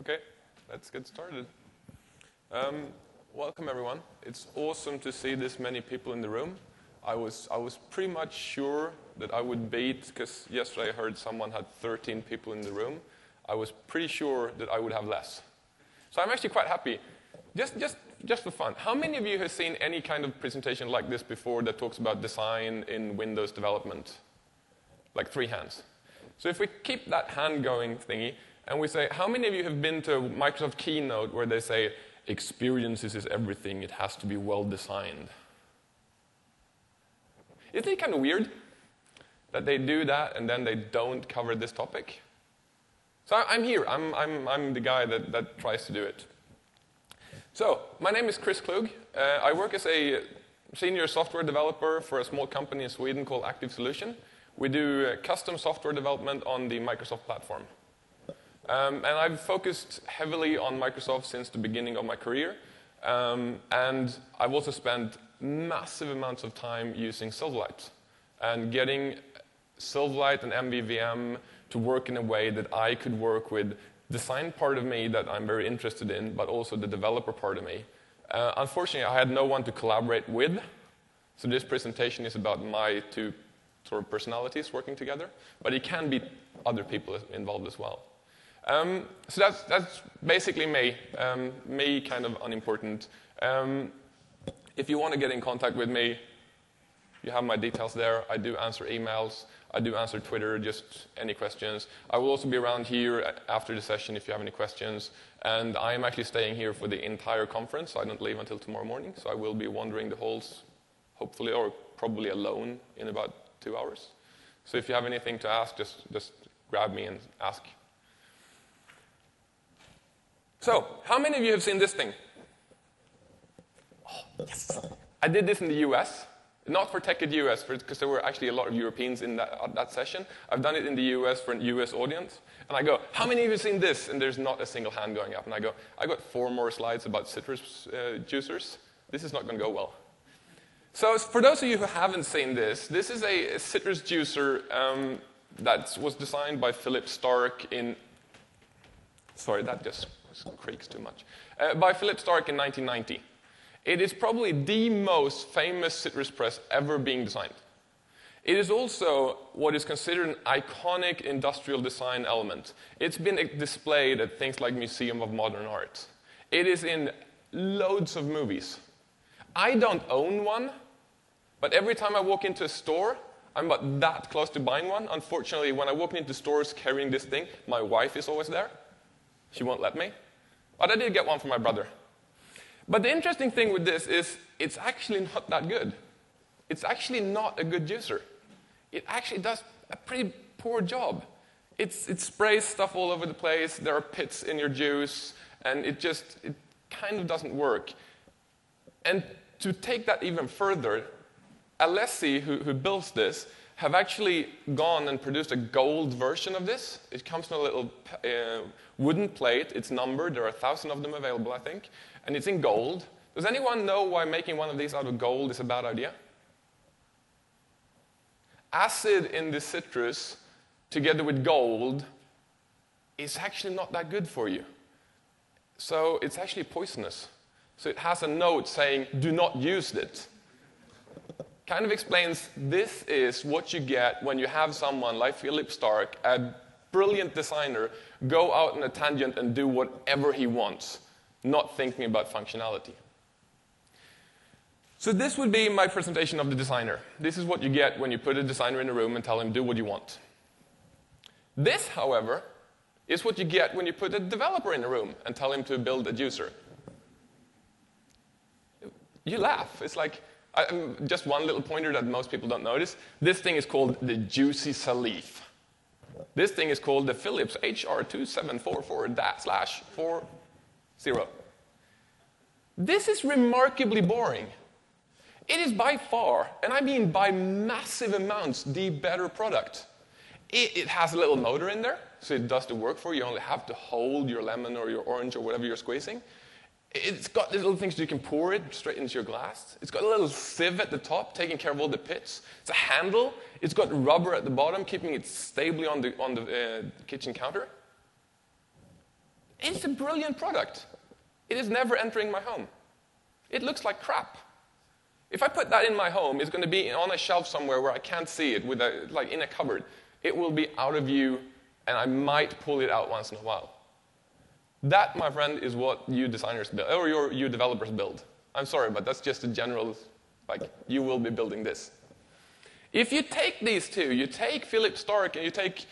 Okay, let's get started. Welcome everyone. It's awesome to see this many people in the room. I was pretty much sure that I would beat, because yesterday I heard someone had 13 people in the room. I was pretty sure that I would have less. So I'm actually quite happy. Just for fun, how many of you have seen any kind of presentation like this before that talks about design in Windows development? Like 3 hands. So if we keep that hand going thingy, and we say, how many of you have been to Microsoft Keynote where they say, experiences is everything, it has to be well designed? Isn't it kind of weird that they do that and then they don't cover this topic? So I'm here, I'm the guy that tries to do it. So, my name is Chris Klug. I work as a senior software developer for a small company in Sweden called Active Solution. We do custom software development on the Microsoft platform. And I've focused heavily on Microsoft since the beginning of my career. And I've also spent massive amounts of time using Silverlight and getting Silverlight and MVVM to work in a way that I could work with design part of me that I'm very interested in, but also the developer part of me. Unfortunately, I had no one to collaborate with. So this presentation is about my two sort of personalities working together. But it can be other people involved as well. So that's basically me. Me kind of unimportant. If you want to get in contact with me, you have my details there. I do answer emails. I do answer Twitter, just any questions. I will also be around here after the session if you have any questions. And I am actually staying here for the entire conference. So I don't leave until tomorrow morning. So I will be wandering the halls, hopefully, or probably alone in about 2 hours. So if you have anything to ask, just grab me and ask. So, how many of you have seen this thing? Oh, yes. I did this in the US. Not for Tech at US, because there were actually a lot of Europeans in that session. I've done it in the US for a US audience. And I go, how many of you have seen this? And there's not a single hand going up. And I go, I got 4 more slides about citrus juicers. This is not going to go well. So for those of you who haven't seen this is a citrus juicer that was designed by Philip Stark in... Sorry, that just creaks too much. By Philip Stark in 1990. It is probably the most famous citrus press ever being designed. It is also what is considered an iconic industrial design element. It's been displayed at things like Museum of Modern Art. It is in loads of movies. I don't own one, but every time I walk into a store, I'm about that close to buying one. Unfortunately, when I walk into stores carrying this thing, my wife is always there. She won't let me. But I did get one for my brother. But the interesting thing with this is it's actually not that good. It's actually not a good juicer. It actually does a pretty poor job. It sprays stuff all over the place. There are pits in your juice. And it kind of doesn't work. And to take that even further, Alessi, who builds this, have actually gone and produced a gold version of this. It comes in a little wooden plate. It's numbered. There are 1,000 of them available, I think. And it's in gold. Does anyone know why making one of these out of gold is a bad idea? Acid in the citrus, together with gold, is actually not that good for you. So it's actually poisonous. So it has a note saying, do not use it. Kind of explains this is what you get when you have someone like Philip Stark, a brilliant designer, go out on a tangent and do whatever he wants, not thinking about functionality. So this would be my presentation of the designer. This is what you get when you put a designer in a room and tell him, do what you want. This, however, is what you get when you put a developer in a room and tell him to build a juicer. You laugh. It's like... just one little pointer that most people don't notice. This thing is called the Juicy Salif. This thing is called the Philips HR2744-40. This is remarkably boring. It is by far, and I mean by massive amounts, the better product. It has a little motor in there, so it does the work for you. You only have to hold your lemon or your orange or whatever you're squeezing. It's got these little things so you can pour it straight into your glass. It's got a little sieve at the top, taking care of all the pits. It's a handle. It's got rubber at the bottom, keeping it stably on the kitchen counter. It's a brilliant product. It is never entering my home. It looks like crap. If I put that in my home, it's going to be on a shelf somewhere where I can't see it, like in a cupboard. It will be out of view, and I might pull it out once in a while. That, my friend, is what you designers build, or you developers build. I'm sorry, but that's just a general, you will be building this. If you take these two, you take Philip Stark and you take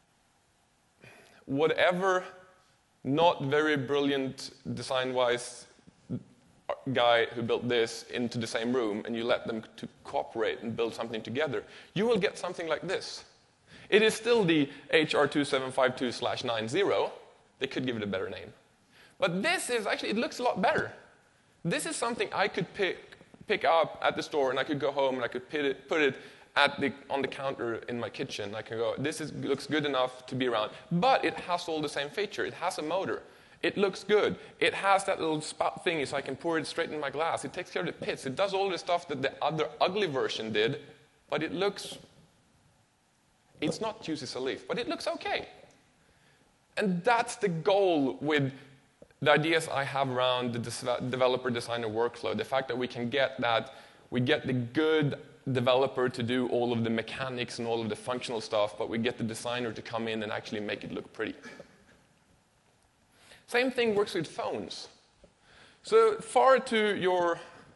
whatever not very brilliant design-wise guy who built this into the same room, and you let them to cooperate and build something together, you will get something like this. It is still the HR2752/90. They could give it a better name. But this is actually, it looks a lot better. This is something I could pick up at the store, and I could go home and I could put it on the counter in my kitchen. I can go, looks good enough to be around. But it has all the same feature. It has a motor. It looks good. It has that little spout thingy so I can pour it straight in my glass. It takes care of the pits. It does all the stuff that the other ugly version did, but it's not juicy as a leaf, but it looks okay. And that's the goal with the ideas I have around the developer-designer workflow, the fact that we get the good developer to do all of the mechanics and all of the functional stuff, but we get the designer to come in and actually make it look pretty. Same thing works with phones. So far to your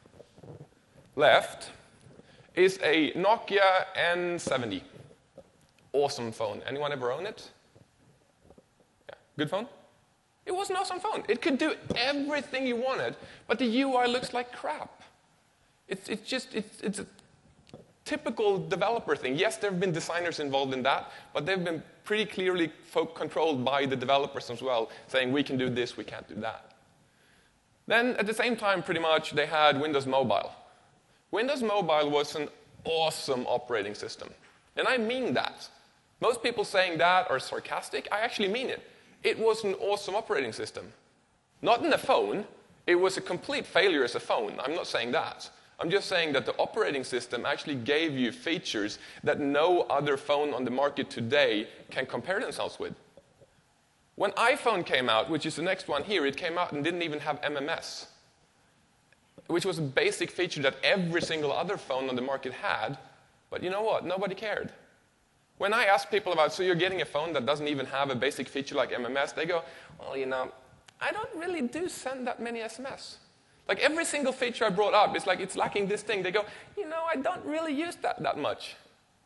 left is a Nokia N70. Awesome phone. Anyone ever own it? Yeah. Good phone? It was an awesome phone. It could do everything you wanted, but the UI looks like crap. It's a typical developer thing. Yes, there have been designers involved in that, but they've been pretty clearly controlled by the developers as well, saying we can do this, we can't do that. Then at the same time, pretty much, they had Windows Mobile. Windows Mobile was an awesome operating system. And I mean that. Most people saying that are sarcastic. I actually mean it. It was an awesome operating system. Not in a phone. It was a complete failure as a phone. I'm not saying that. I'm just saying that the operating system actually gave you features that no other phone on the market today can compare themselves with. When iPhone came out, which is the next one here, it came out and didn't even have MMS, which was a basic feature that every single other phone on the market had. But you know what? Nobody cared. When I ask people about, so you're getting a phone that doesn't even have a basic feature like MMS, they go, well, I don't really do send that many SMS. Like every single feature I brought up, it's lacking this thing. They go, I don't really use that much.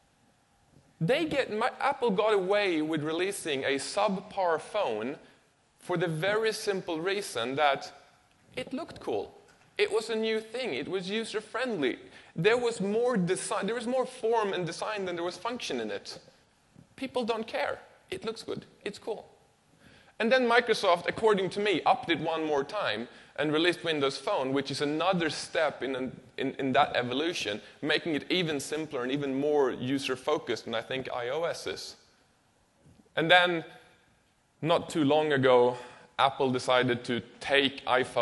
Apple got away with releasing a subpar phone for the very simple reason that it looked cool. It was a new thing. It was user-friendly. There was more form and design than there was function in it. People don't care. It looks good. It's cool. And then Microsoft, according to me, upped it one more time and released Windows Phone, which is another step in that evolution, making it even simpler and even more user-focused than I think iOS is. And then, not too long ago, Apple decided to take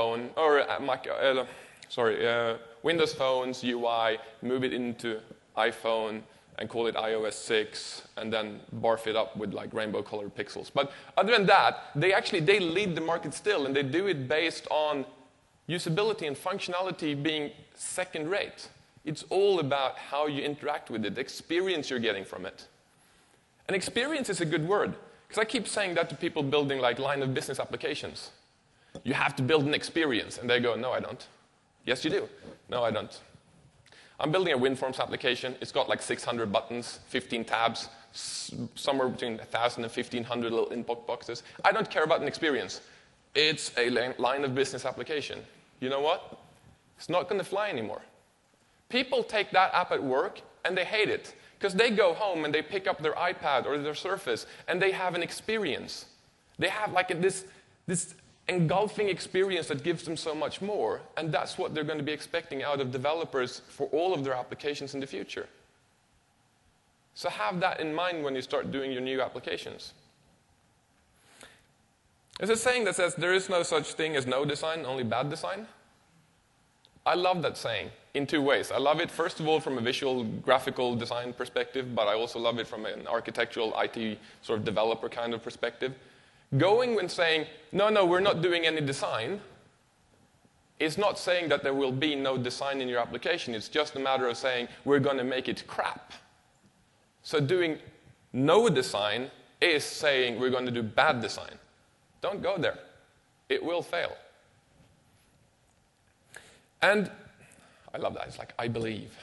Windows Phone's UI, move it into iPhone, and call it iOS 6, and then barf it up with rainbow-colored pixels. But other than that, they lead the market still, and they do it based on usability and functionality being second-rate. It's all about how you interact with it, the experience you're getting from it. And experience is a good word, because I keep saying that to people building line of business applications. You have to build an experience, and they go, no, I don't. Yes, you do. No, I don't. I'm building a WinForms application. It's got 600 buttons, 15 tabs, somewhere between 1,000 and 1,500 little input boxes. I don't care about an experience. It's a line of business application. You know what? It's not going to fly anymore. People take that app at work and they hate it because they go home and they pick up their iPad or their Surface and they have an experience. They have this engulfing experience that gives them so much more, and that's what they're going to be expecting out of developers for all of their applications in the future. So have that in mind when you start doing your new applications. There's a saying that says there is no such thing as no design, only bad design. I love that saying in two ways. I love it, first of all, from a visual, graphical design perspective, but I also love it from an architectural, IT sort of developer kind of perspective. Going and saying, no, we're not doing any design, is not saying that there will be no design in your application. It's just a matter of saying, we're going to make it crap. So doing no design is saying we're going to do bad design. Don't go there. It will fail. And I love that. It's like, I believe.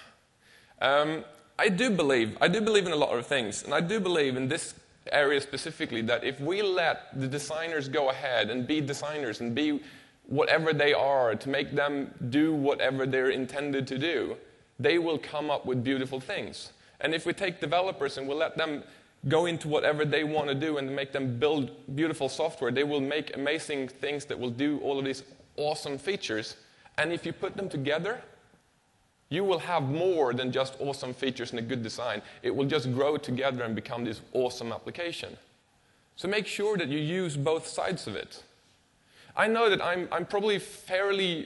I do believe in a lot of things. And I do believe in this area specifically that if we let the designers go ahead and be designers and be whatever they are, to make them do whatever they're intended to do, they will come up with beautiful things. And if we take developers and we let them go into whatever they want to do and make them build beautiful software, they will make amazing things that will do all of these awesome features. And if you put them together, you will have more than just awesome features and a good design. It will just grow together and become this awesome application. So make sure that you use both sides of it. I know that I'm probably fairly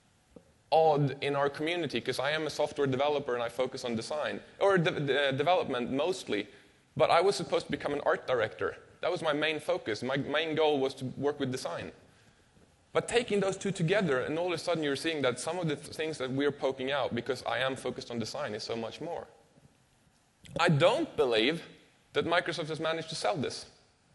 odd in our community because I am a software developer and I focus on design, or development mostly, but I was supposed to become an art director. That was my main focus. My main goal was to work with design. But taking those two together, and all of a sudden you're seeing that some of the things that we're poking out, because I am focused on design, is so much more. I don't believe that Microsoft has managed to sell this.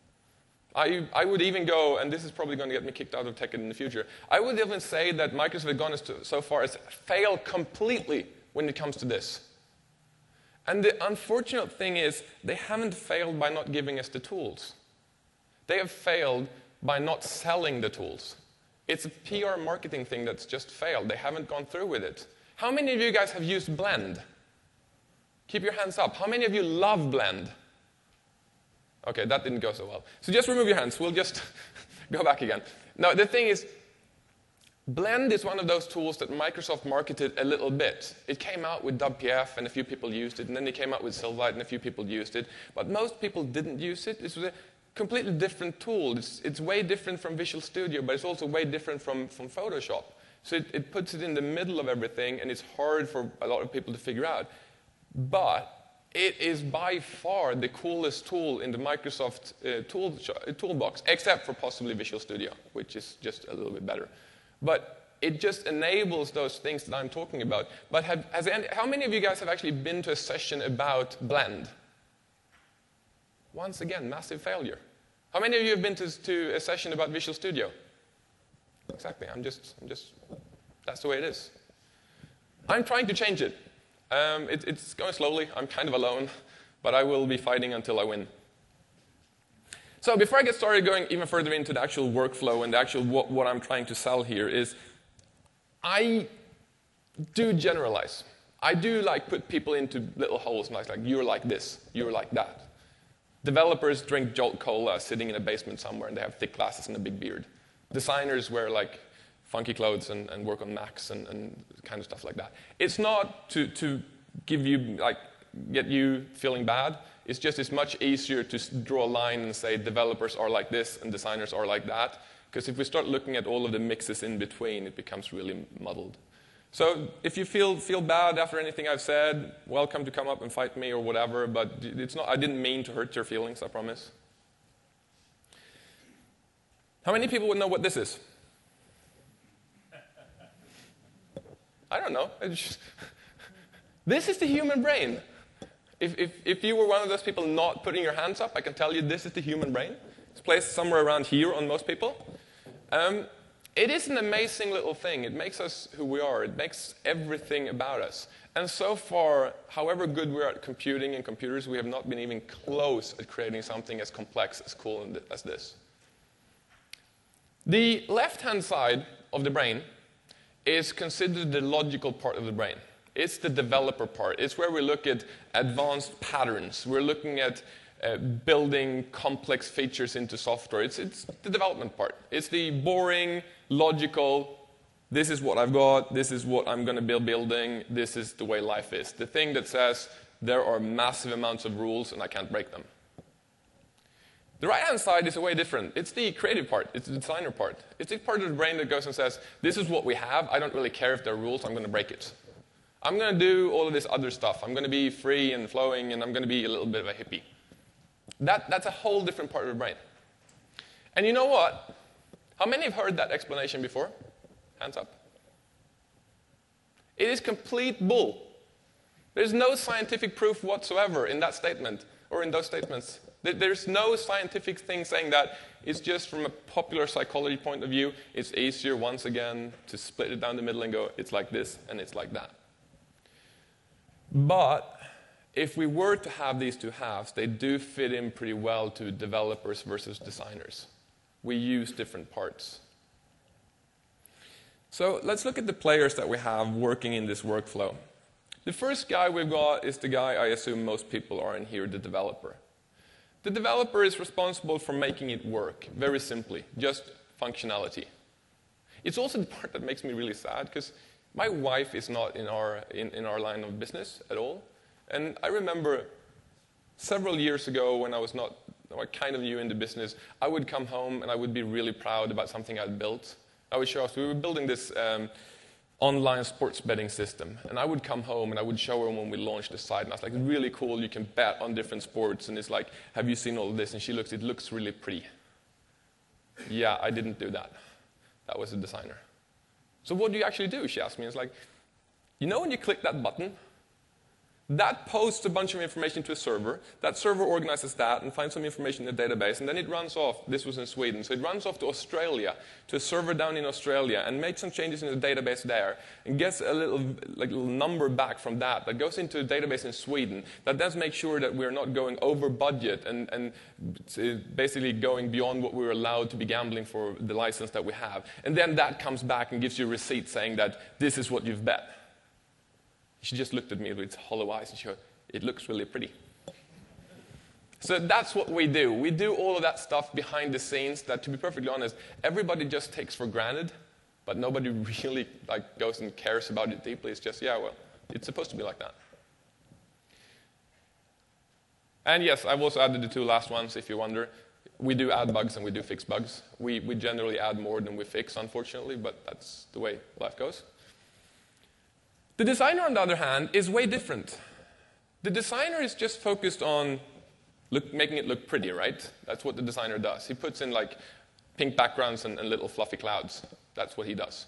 I would even go, and this is probably going to get me kicked out of TechEd in the future, I would even say that Microsoft has gone so far as failed completely when it comes to this. And the unfortunate thing is, they haven't failed by not giving us the tools. They have failed by not selling the tools. It's a PR marketing thing that's just failed. They haven't gone through with it. How many of you guys have used Blend? Keep your hands up. How many of you love Blend? Okay, that didn't go so well. So just remove your hands. We'll just go back again. Now, the thing is, Blend is one of those tools that Microsoft marketed a little bit. It came out with WPF, and a few people used it, and then it came out with Silverlight, and a few people used it. But most people didn't use it. This was a completely different tool. It's way different from Visual Studio, but it's also way different from Photoshop. So it puts it in the middle of everything, and it's hard for a lot of people to figure out. But it is by far the coolest tool in the Microsoft toolbox, except for possibly Visual Studio, which is just a little bit better. But it just enables those things that I'm talking about. But how many of you guys have actually been to a session about Blend? Once again, massive failure. How many of you have been to a session about Visual Studio? Exactly, that's the way it is. I'm trying to change it. It's going slowly. I'm kind of alone, but I will be fighting until I win. So before I get started going even further into the actual workflow and the actual what I'm trying to sell here is, I do generalize. I do put people into little holes, like you're like this, you're like that. Developers drink Jolt Cola sitting in a basement somewhere, and they have thick glasses and a big beard. Designers wear funky clothes and work on Macs and kind of stuff like that. It's not to give you get you feeling bad. It's just it's much easier to draw a line and say developers are like this and designers are like that. Because if we start looking at all of the mixes in between, it becomes really muddled. So if you feel bad after anything I've said, welcome to come up and fight me or whatever. But it's not. I didn't mean to hurt your feelings. I promise. How many people would know what this is? I don't know. This is the human brain. If you were one of those people not putting your hands up, I can tell you this is the human brain. It's placed somewhere around here on most people. It is an amazing little thing. It makes us who we are. It makes everything about us. And so far, however good we are at computing and computers, we have not been even close at creating something as complex, as cool as this. The left-hand side of the brain is considered the logical part of the brain. It's the developer part. It's where we look at advanced patterns. We're looking at building complex features into software. It's the development part. It's the boring, logical, this is what I've got, this is what I'm going to be building, this is the way life is. The thing that says there are massive amounts of rules and I can't break them. The right-hand side is way different. It's the creative part. It's the designer part. It's the part of the brain that goes and says, this is what we have. I don't really care if there are rules. I'm going to break it. I'm going to do all of this other stuff. I'm going to be free and flowing, and I'm going to be a little bit of a hippie. That's a whole different part of the brain. And you know what? How many have heard that explanation before? Hands up. It is complete bull. There's no scientific proof whatsoever in that statement, or in those statements. There's no scientific thing saying that. It's just from a popular psychology point of view, it's easier, once again, to split it down the middle and go, it's like this and it's like that. But if we were to have these two halves, they do fit in pretty well to developers versus designers. We use different parts. So let's look at the players that we have working in this workflow. The first guy we've got is the guy I assume most people are in here, the developer. The developer is responsible for making it work, very simply, just functionality. It's also the part that makes me really sad, because my wife is not in our line of business at all. And I remember several years ago when I was kind of new in the business, I would come home and I would be really proud about something I'd built. I would show us, we were building this online sports betting system. And I would come home and I would show her when we launched the site. And I was like, really cool, you can bet on different sports. And it's like, have you seen all of this? And she looks, it looks really pretty. Yeah, I didn't do that. That was a designer. So what do you actually do? She asked me. It's like, you know when you click that button? That posts a bunch of information to a server. That server organizes that and finds some information in the database, and then it runs off. This was in Sweden. So it runs off to Australia, to a server down in Australia, and makes some changes in the database there, and gets a little number back from that goes into a database in Sweden that does make sure that we're not going over budget and basically going beyond what we're allowed to be gambling for the license that we have. And then that comes back and gives you a receipt saying that this is what you've bet. She just looked at me with hollow eyes and she goes, it looks really pretty. So that's what we do. We do all of that stuff behind the scenes that, to be perfectly honest, everybody just takes for granted, but nobody really goes and cares about it deeply. It's just, yeah, well, it's supposed to be like that. And yes, I've also added the two last ones, if you wonder. We do add bugs and we do fix bugs. We generally add more than we fix, unfortunately, but that's the way life goes. The designer, on the other hand, is way different. The designer is just focused on making it look pretty, right? That's what the designer does. He puts in pink backgrounds and little fluffy clouds. That's what he does.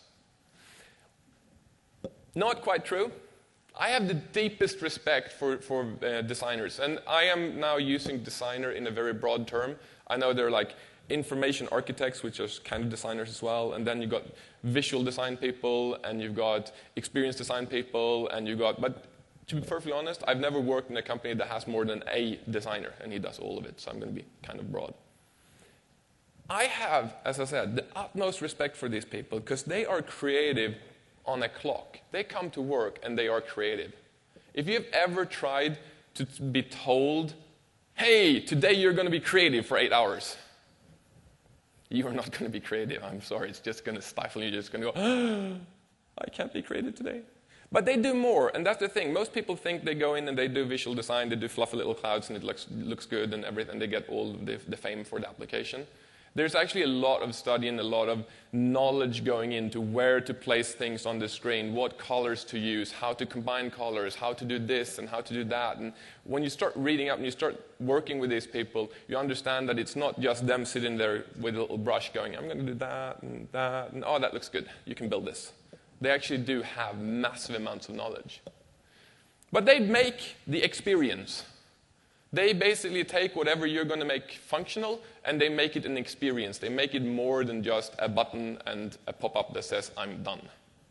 Not quite true. I have the deepest respect for designers, and I am now using designer in a very broad term. I know there are information architects, which are kind of designers as well, and then you've got visual design people, and you've got experience design people, but to be perfectly honest, I've never worked in a company that has more than a designer, and he does all of it, so I'm going to be kind of broad. I have, as I said, the utmost respect for these people, because they are creative on a clock. They come to work, and they are creative. If you've ever tried to be told, hey, today you're going to be creative for 8 hours, you are not going to be creative. I'm sorry. It's just going to stifle you. You're just going to go, I can't be creative today. But they do more, and that's the thing. Most people think they go in and they do visual design, they do fluffy little clouds, and it looks good and everything. They get all the fame for the application. There's actually a lot of study and a lot of knowledge going into where to place things on the screen, what colors to use, how to combine colors, how to do this and how to do that. And when you start reading up and you start working with these people, you understand that it's not just them sitting there with a little brush going, I'm going to do that, and oh, that looks good. You can build this. They actually do have massive amounts of knowledge. But they make the experience. They basically take whatever you're going to make functional, and they make it an experience. They make it more than just a button and a pop-up that says, I'm done.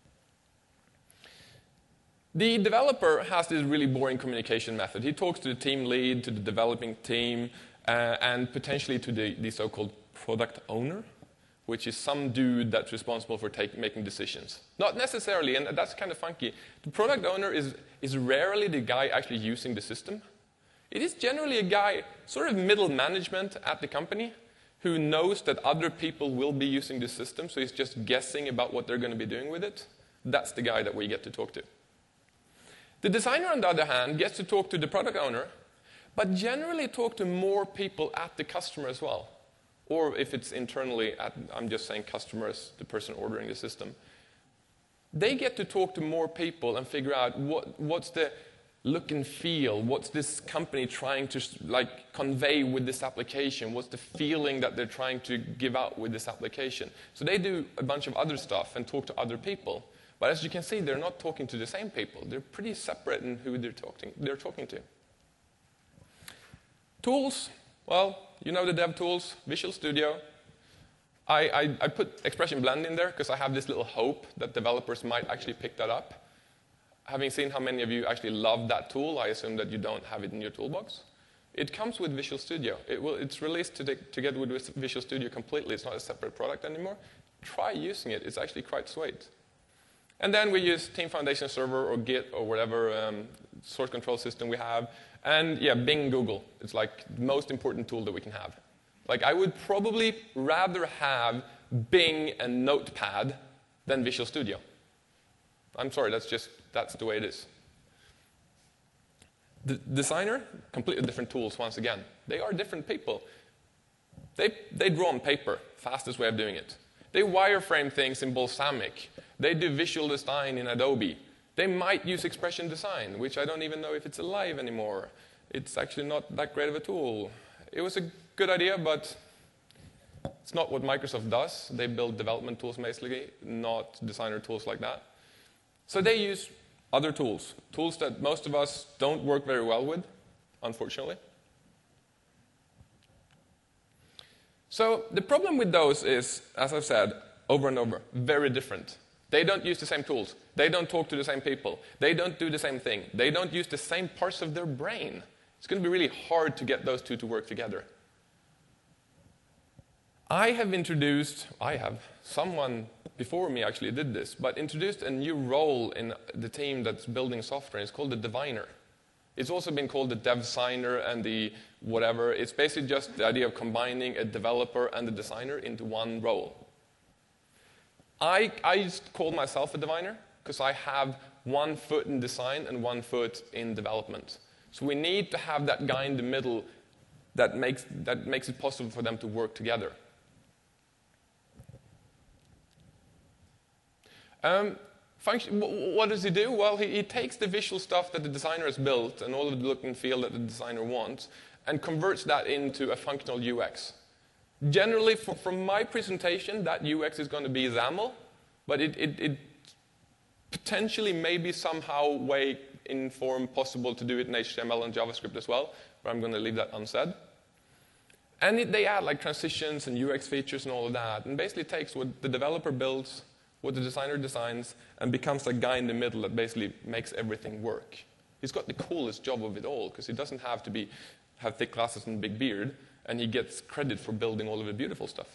The developer has this really boring communication method. He talks to the team lead, to the developing team, and potentially to the so-called product owner, which is some dude that's responsible for making decisions. Not necessarily, and that's kind of funky. The product owner is rarely the guy actually using the system. It is generally a guy, sort of middle management at the company, who knows that other people will be using the system, so he's just guessing about what they're going to be doing with it. That's the guy that we get to talk to. The designer, on the other hand, gets to talk to the product owner, but generally talk to more people at the customer as well. Or if it's internally, I'm just saying customers, the person ordering the system. They get to talk to more people and figure out what's the look and feel? What's this company trying to convey with this application? What's the feeling that they're trying to give out with this application? So they do a bunch of other stuff and talk to other people. But as you can see, they're not talking to the same people. They're pretty separate in who they're talking to. Tools, well, you know the dev tools, Visual Studio. I put Expression Blend in there because I have this little hope that developers might actually pick that up. Having seen how many of you actually love that tool, I assume that you don't have it in your toolbox. It comes with Visual Studio. It's released together with Visual Studio completely. It's not a separate product anymore. Try using it. It's actually quite sweet. And then we use Team Foundation Server or Git or whatever source control system we have. And yeah, Bing Google. It's like the most important tool that we can have. Like I would probably rather have Bing and Notepad than Visual Studio. I'm sorry, that's the way it is. The Designer, completely different tools once again. They are different people. They draw on paper, fastest way of doing it. They wireframe things in Balsamiq. They do visual design in Adobe. They might use Expression Design, which I don't even know if it's alive anymore. It's actually not that great of a tool. It was a good idea, but it's not what Microsoft does. They build development tools basically, not designer tools like that. So they use other tools, tools that most of us don't work very well with, unfortunately. So the problem with those is, as I've said over and over, very different. They don't use the same tools. They don't talk to the same people. They don't do the same thing. They don't use the same parts of their brain. It's going to be really hard to get those two to work together. Someone before me actually did this, but introduced a new role in the team that's building software. It's called the Diviner. It's also been called the Dev-signer and the whatever. It's basically just the idea of combining a developer and a designer into one role. I call myself a diviner because I have 1 foot in design and 1 foot in development. So we need to have that guy in the middle that makes it possible for them to work together. What does he do? Well, he takes the visual stuff that the designer has built and all of the look and feel that the designer wants and converts that into a functional UX. Generally, from my presentation, that UX is going to be XAML, but it potentially may be somehow way in form possible to do it in HTML and JavaScript as well, but I'm going to leave that unsaid. And they add like transitions and UX features and all of that, and basically takes what the developer builds, what the designer designs, and becomes a guy in the middle that basically makes everything work. He's got the coolest job of it all, because he doesn't have to have thick glasses and a big beard, and he gets credit for building all of the beautiful stuff.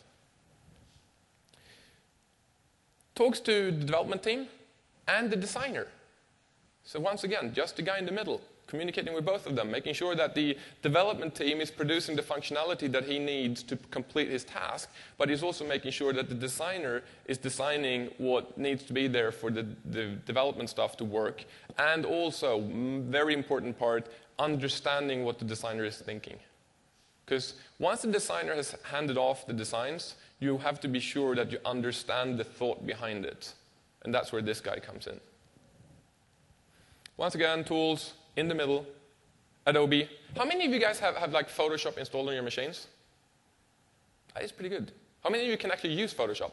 Talks to the development team and the designer. So once again, just the guy in the middle, communicating with both of them, making sure that the development team is producing the functionality that he needs to complete his task, but he's also making sure that the designer is designing what needs to be there for the development stuff to work, and also, very important part, understanding what the designer is thinking. Because once the designer has handed off the designs, you have to be sure that you understand the thought behind it. And that's where this guy comes in. Once again, tools, in the middle, Adobe. How many of you guys have like Photoshop installed on your machines? That is pretty good. How many of you can actually use Photoshop?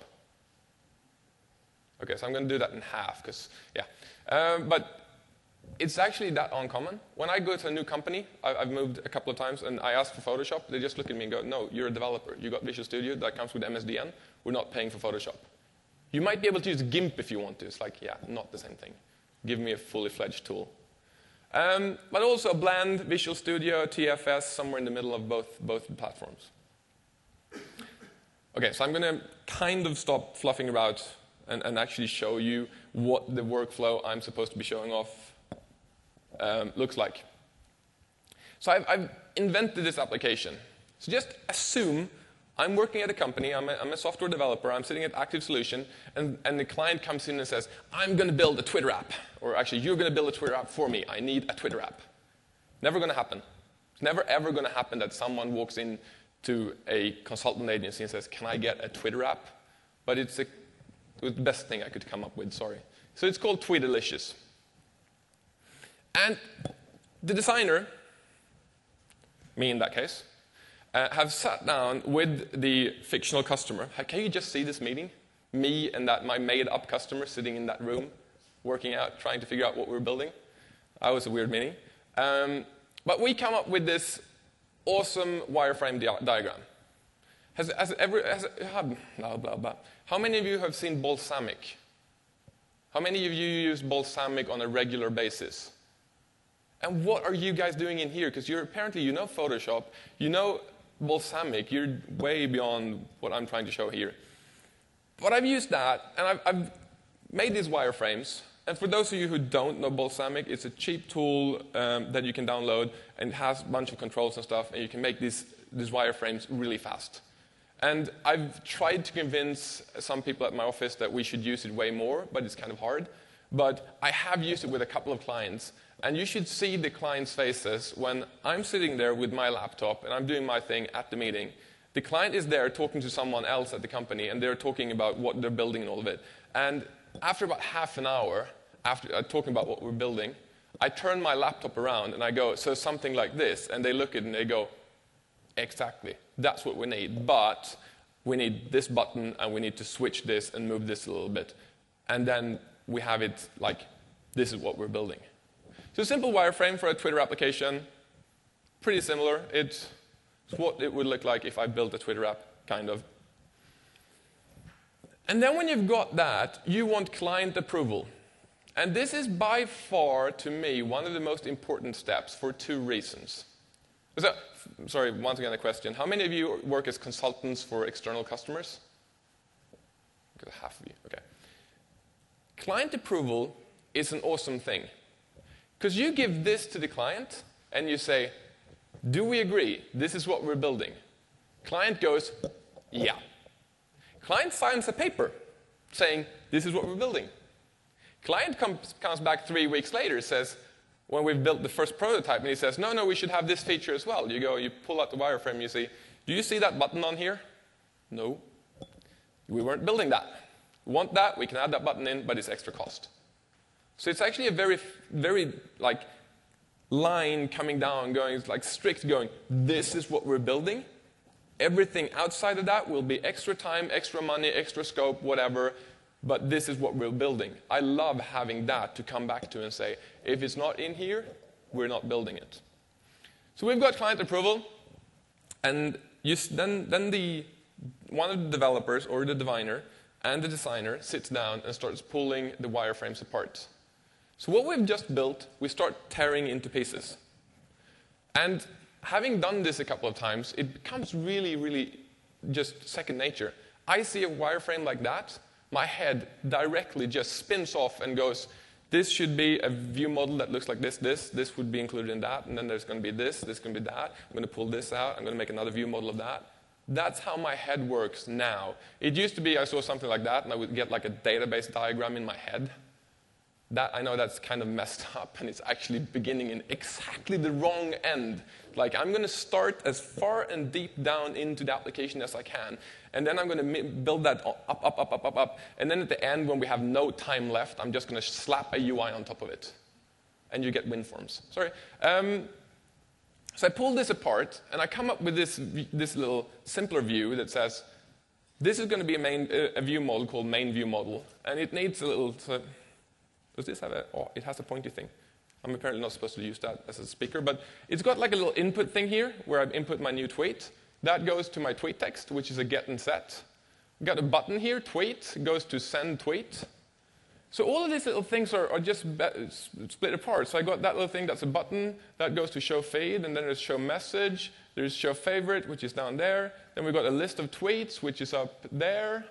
Okay, so I'm going to do that in half, because, yeah. But it's actually that uncommon. When I go to a new company, I've moved a couple of times, and I ask for Photoshop, they just look at me and go, no, you're a developer. You got Visual Studio, that comes with MSDN. We're not paying for Photoshop. You might be able to use GIMP if you want to. It's like, yeah, not the same thing. Give me a fully fledged tool. But also Blend, Visual Studio, TFS, somewhere in the middle of both platforms. Okay, so I'm going to kind of stop fluffing about and actually show you what the workflow I'm supposed to be showing off looks like. So I've invented this application. So just assume I'm working at a company, I'm a software developer, I'm sitting at Active Solution, and the client comes in and says, I'm going to build a Twitter app. Or actually, you're going to build a Twitter app for me. I need a Twitter app. Never going to happen. It's never, ever going to happen that someone walks into a consultant agency and says, can I get a Twitter app? But it was the best thing I could come up with, sorry. So it's called Tweetalicious. And the designer, me in that case, have sat down with the fictional customer. Can you just see this meeting? Me and that my made-up customer sitting in that room, working out, trying to figure out what we're building. That was a weird meeting. But we come up with this awesome wireframe diagram. How many of you have seen Balsamiq? How many of you use Balsamiq on a regular basis? And what are you guys doing in here? Because apparently you know Photoshop, you know Balsamiq, you're way beyond what I'm trying to show here. But I've used that, and I've made these wireframes. And for those of you who don't know Balsamiq, it's a cheap tool that you can download, and it has a bunch of controls and stuff, and you can make these wireframes really fast. And I've tried to convince some people at my office that we should use it way more, but it's kind of hard. But I have used it with a couple of clients, and you should see the clients' faces when I'm sitting there with my laptop and I'm doing my thing at the meeting. The client is there talking to someone else at the company, and they're talking about what they're building and all of it. And after about half an hour, after talking about what we're building, I turn my laptop around and I go, so something like this, and they look at it and they go, exactly, that's what we need, but we need this button and we need to switch this and move this a little bit. And then we have it like, this is what we're building. So a simple wireframe for a Twitter application, pretty similar. It's what it would look like if I built a Twitter app, kind of. And then when you've got that, you want client approval. And this is by far, to me, one of the most important steps for two reasons. So, sorry, once again a question. How many of you work as consultants for external customers? Half of you, okay. Client approval is an awesome thing. Because you give this to the client, and you say, do we agree? This is what we're building. Client goes, yeah. Client signs a paper saying, this is what we're building. Client comes back 3 weeks later, says, when we've built the first prototype, and he says, no, we should have this feature as well. You pull out the wireframe, you see, do you see that button on here? No. We weren't building that. We want that, we can add that button in, but it's extra cost. So it's actually a very, very, line coming down, going, strict going, this is what we're building. Everything outside of that will be extra time, extra money, extra scope, whatever, but this is what we're building. I love having that to come back to and say, if it's not in here, we're not building it. So we've got client approval, and then one of the developers or the diviner and the designer sits down and starts pulling the wireframes apart. So what we've just built, we start tearing into pieces. And having done this a couple of times, it becomes really, really just second nature. I see a wireframe like that, my head directly just spins off and goes, this should be a view model that looks like this would be included in that, and then there's going to be this going to be that. I'm going to pull this out, I'm going to make another view model of that. That's how my head works now. It used to be I saw something like that, and I would get like a database diagram in my head. I know that's kind of messed up, and it's actually beginning in exactly the wrong end. Like, I'm going to start as far and deep down into the application as I can, and then I'm going to build that up. And then at the end, when we have no time left, I'm just going to slap a UI on top of it. And you get WinForms. Sorry. So I pull this apart, and I come up with this little simpler view that says, this is going to be a view model called main view model, and it needs a little... Does this have it has a pointy thing. I'm apparently not supposed to use that as a speaker, but it's got like a little input thing here where I've input my new tweet. That goes to my tweet text, which is a get and set. We've got a button here, tweet, goes to send tweet. So all of these little things are just split apart. So I got that little thing that's a button, that goes to show feed, and then there's show message, there's show favorite, which is down there. Then we've got a list of tweets, which is up there.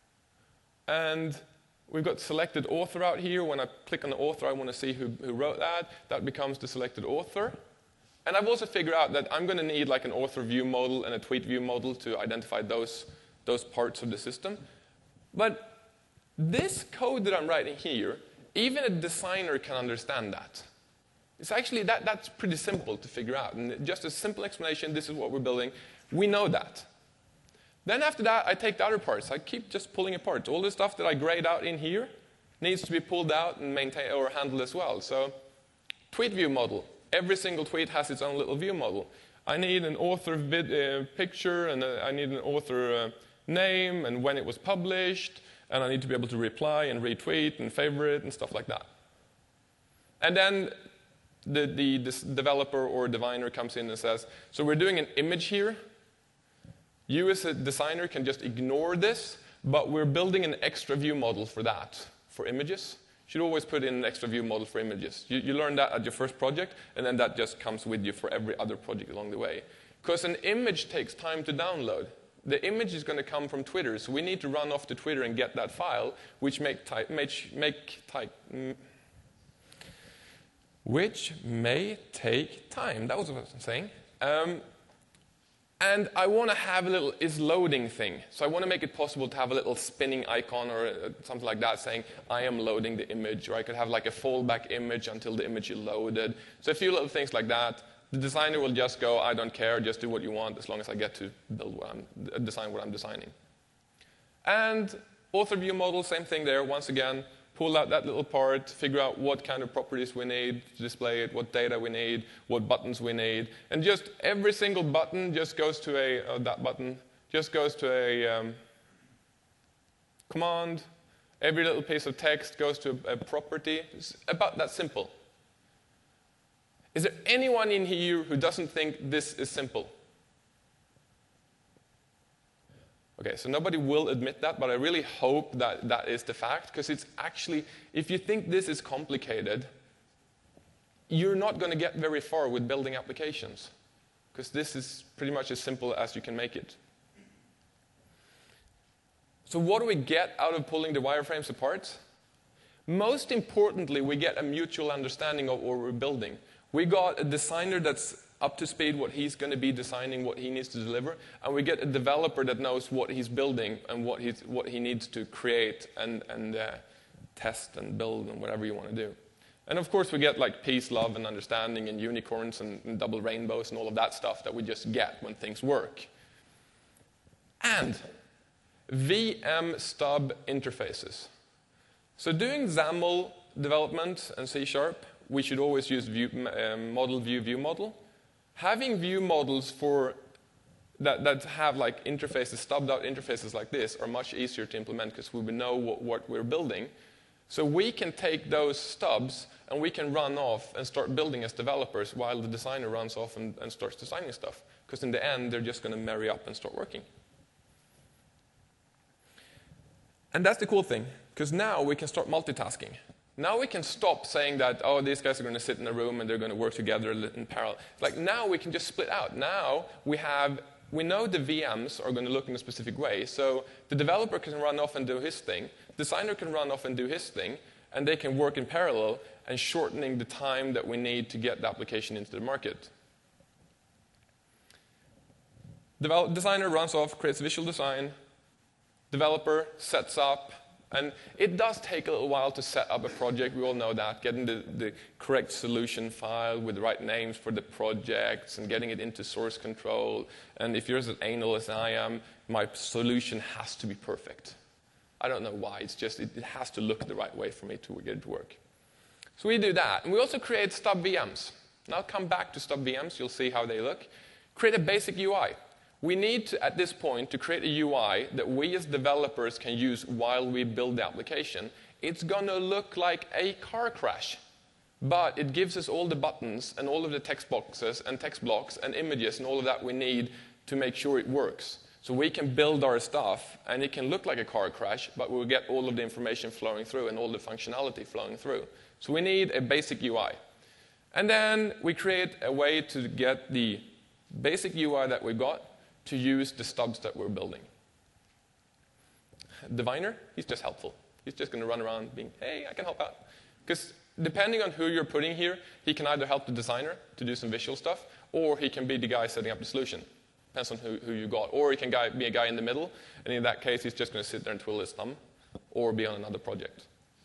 And we've got selected author out here. When I click on the author, I want to see who wrote that. That becomes the selected author. And I've also figured out that I'm going to need like an author view model and a tweet view model to identify those parts of the system. But this code that I'm writing here, even a designer can understand that. It's actually, that's pretty simple to figure out. And just a simple explanation, this is what we're building. We know that. Then after that, I take the other parts. I keep just pulling apart. All the stuff that I grayed out in here needs to be pulled out and maintained or handled as well. So tweet view model. every single tweet has its own little view model. I need an author picture, and I need an author name, and when it was published, and I need to be able to reply and retweet and favorite and stuff like that. And then this developer or diviner comes in and says, so we're doing an image here. You as a designer can just ignore this, but we're building an extra view model for that, for images. You should always put in an extra view model for images. You learn that at your first project, and then that just comes with you for every other project along the way. Because an image takes time to download. The image is going to come from Twitter, so we need to run off to Twitter and get that file, which may take time. That was what I was saying. And I want to have a little is-loading thing. So I want to make it possible to have a little spinning icon or something like that saying, I am loading the image. Or I could have like a fallback image until the image is loaded. So a few little things like that. The designer will just go, I don't care, just do what you want as long as I get to design what I'm designing. And author view model, same thing there. Once again, pull out that little part, figure out what kind of properties we need to display it, what data we need, what buttons we need. And just every single button just goes to that button just goes to a command. Every little piece of text goes to a property. It's about that simple. Is there anyone in here who doesn't think this is simple? Okay, so nobody will admit that, but I really hope that that is the fact, because it's actually, if you think this is complicated, you're not going to get very far with building applications, because this is pretty much as simple as you can make it. So what do we get out of pulling the wireframes apart? Most importantly, we get a mutual understanding of what we're building. We got a designer that's up to speed what he's going to be designing, what he needs to deliver, and we get a developer that knows what he's building and what he needs to create and test and build and whatever you want to do. And of course we get like peace, love, and understanding and unicorns and double rainbows and all of that stuff that we just get when things work. And VM stub interfaces. So doing XAML development and C#, we should always use model view view model. Having view models for that have like interfaces, stubbed out interfaces like this are much easier to implement because we know what we're building. So we can take those stubs and we can run off and start building as developers while the designer runs off and starts designing stuff. Because in the end, they're just going to marry up and start working. And that's the cool thing, because now we can start multitasking. Now we can stop saying that, oh, these guys are going to sit in a room and they're going to work together in parallel. Like now we can just split out. Now we know the VMs are going to look in a specific way. So the developer can run off and do his thing. Designer can run off and do his thing. And they can work in parallel and shortening the time that we need to get the application into the market. Designer runs off, creates visual design. Developer sets up. And it does take a little while to set up a project. We all know that. Getting the correct solution file with the right names for the projects and getting it into source control. And if you're as anal as I am, my solution has to be perfect. I don't know why. It's just it has to look the right way for me to get it to work. So we do that. And we also create stub VMs. Now I'll come back to stub VMs. You'll see how they look. Create a basic UI. We need to, at this point, to create a UI that we as developers can use while we build the application. It's going to look like a car crash, but it gives us all the buttons and all of the text boxes and text blocks and images and all of that we need to make sure it works. So we can build our stuff, and it can look like a car crash, but we'll get all of the information flowing through and all the functionality flowing through. So we need a basic UI. And then we create a way to get the basic UI that we've got to use the stubs that we're building. Diviner, he's just helpful. He's just going to run around being, hey, I can help out. Because depending on who you're putting here, he can either help the designer to do some visual stuff, or he can be the guy setting up the solution. Depends on who you got. Or he can be a guy in the middle, and in that case, he's just going to sit there and twiddle his thumb, or be on another project.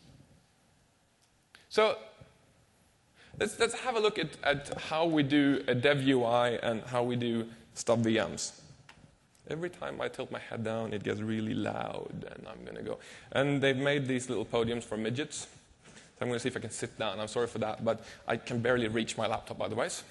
So let's have a look at how we do a dev UI and how we do stub VMs. Every time I tilt my head down, it gets really loud, and I'm going to go. And they've made these little podiums for midgets. I'm going to see if I can sit down. I'm sorry for that, but I can barely reach my laptop otherwise.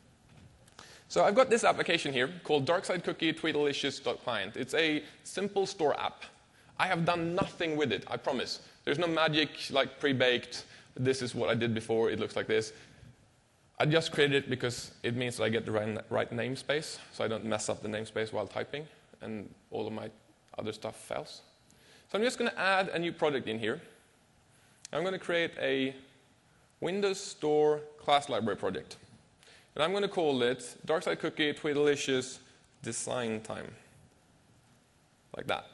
So I've got this application here called Darkside Cookie Tweedledicious.client. It's a simple store app. I have done nothing with it, I promise. There's no magic, like pre-baked, this is what I did before, it looks like this. I just created it because it means that I get the right namespace, so I don't mess up the namespace while typing, and all of my other stuff fails. So I'm just going to add a new project in here. I'm going to create a Windows Store class library project. And I'm going to call it Darkside Cookie Tweedledicious Design Time. Like that.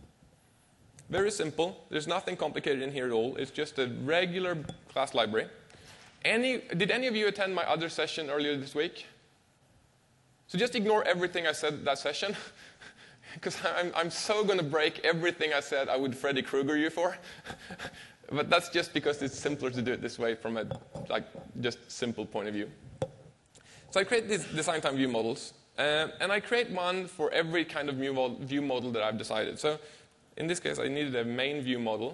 Very simple. There's nothing complicated in here at all. It's just a regular class library. Did any of you attend my other session earlier this week? So just ignore everything I said that session. Because I'm so going to break everything I said I would Freddy Krueger you for. But that's just because it's simpler to do it this way from a just simple point of view. So I create these design time view models. And I create one for every kind of view model that I've decided. So in this case, I needed a main view model.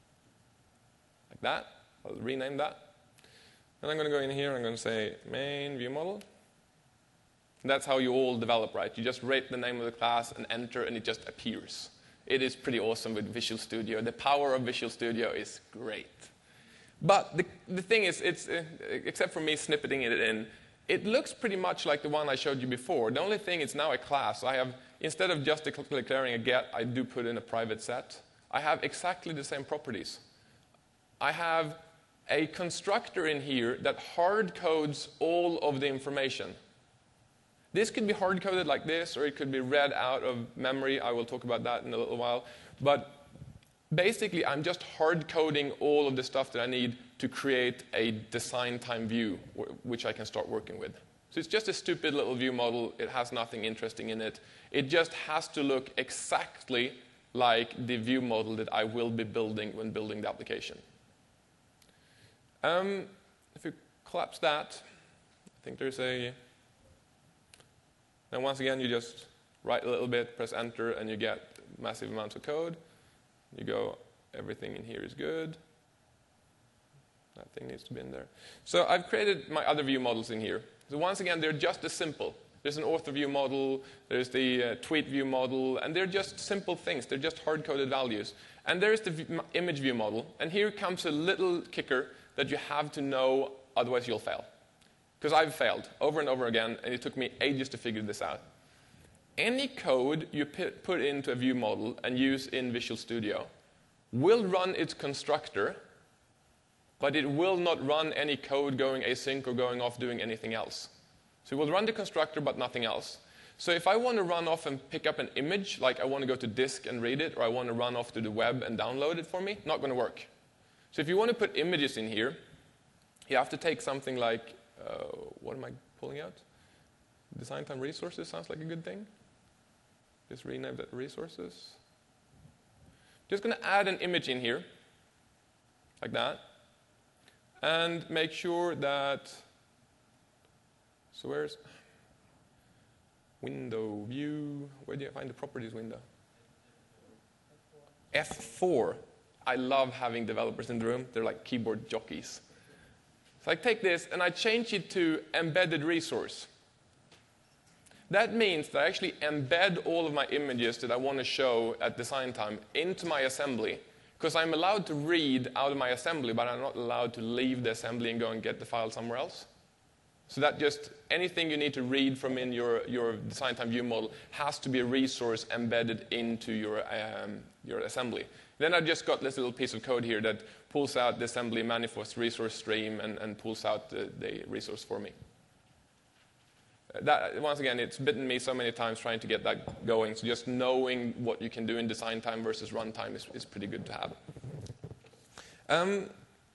Like that. I'll rename that. And I'm going to go in here and I'm going to say main view model. And that's how you all develop, right? You just rate the name of the class and enter, and it just appears. It is pretty awesome with Visual Studio. The power of Visual Studio is great. But the thing is, it's except for me snippeting it in, it looks pretty much like the one I showed you before. The only thing, it's now a class. I have, instead of just declaring a get, I do put in a private set. I have exactly the same properties. I have a constructor in here that hard codes all of the information. This could be hard-coded like this, or it could be read out of memory. I will talk about that in a little while. But basically, I'm just hard-coding all of the stuff that I need to create a design time view, which I can start working with. So it's just a stupid little view model. It has nothing interesting in it. It just has to look exactly like the view model that I will be building when building the application. If you collapse that, I think there's a... And once again, you just write a little bit, press enter, and you get massive amounts of code. You go, everything in here is good. That thing needs to be in there. So I've created my other view models in here. So once again, they're just as simple. There's an author view model, there's the tweet view model, and they're just simple things. They're just hard-coded values. And there's the image view model. And here comes a little kicker that you have to know, otherwise you'll fail. Because I've failed over and over again, and it took me ages to figure this out. Any code you put into a view model and use in Visual Studio will run its constructor, but it will not run any code going async or going off doing anything else. So it will run the constructor, but nothing else. So if I want to run off and pick up an image, like I want to go to disk and read it, or I want to run off to the web and download it for me, not going to work. So if you want to put images in here, you have to take something like what am I pulling out? Design time resources sounds like a good thing. Just rename that resources. Just going to add an image in here, like that, and make sure that, so where's window, view, where do you find the properties window? F4. I love having developers in the room. They're like keyboard jockeys. So I take this and I change it to embedded resource. That means that I actually embed all of my images that I want to show at design time into my assembly, because I'm allowed to read out of my assembly, but I'm not allowed to leave the assembly and go and get the file somewhere else. So that just anything you need to read from in your design time view model has to be a resource embedded into your assembly. Then I just got this little piece of code here that pulls out the assembly manifest resource stream and pulls out the resource for me. That, once again, it's bitten me so many times trying to get that going. So just knowing what you can do in design time versus runtime is pretty good to have.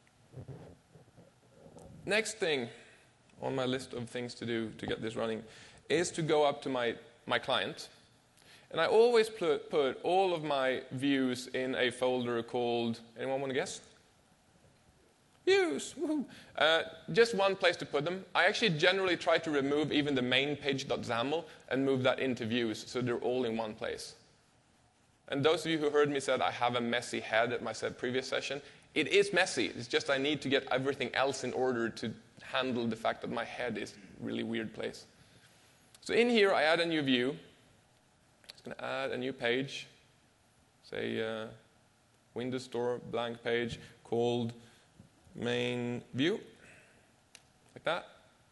Next thing on my list of things to do to get this running is to go up to my client. And I always put all of my views in a folder called, anyone want to guess? Views. Just one place to put them. I actually generally try to remove even the main page.xaml and move that into views so they're all in one place. And those of you who heard me said I have a messy head at my previous session, It is messy. It's just I need to get everything else in order to handle the fact that my head is a really weird place. So in here, I add a new view. It's going to add a new page. Say Windows Store blank page called main view. Like that.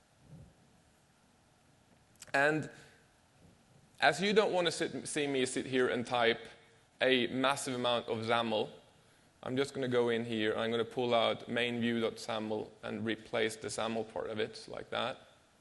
And as you don't want to see me sit here and type a massive amount of XAML, I'm just going to go in here and I'm going to pull out mainview.xaml and replace the XAML part of it like that.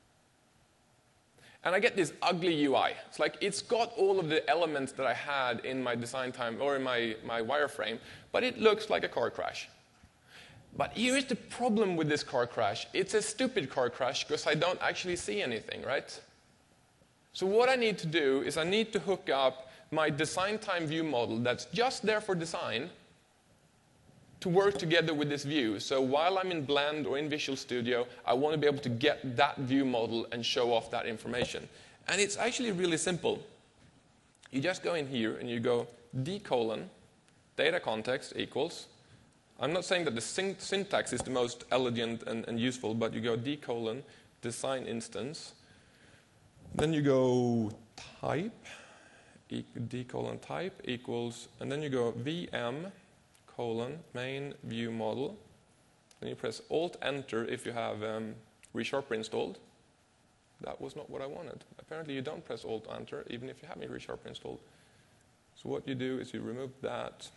And I get this ugly UI. It's like it's got all of the elements that I had in my design time or in my wireframe, but it looks like a car crash. But here's the problem with this car crash. It's a stupid car crash because I don't actually see anything, right? So what I need to do is I need to hook up my design time view model that's just there for design to work together with this view. So while I'm in Blend or in Visual Studio, I want to be able to get that view model and show off that information. And it's actually really simple. You just go in here and you go d:, data context equals. I'm not saying that the syntax is the most elegant and useful, but you go d:, design instance. Then you go type, d:, type equals, and then you go vm, main view model. Then you press Alt-Enter if you have ReSharper installed. That was not what I wanted. Apparently you don't press Alt-Enter even if you have ReSharper installed. So what you do is you remove that.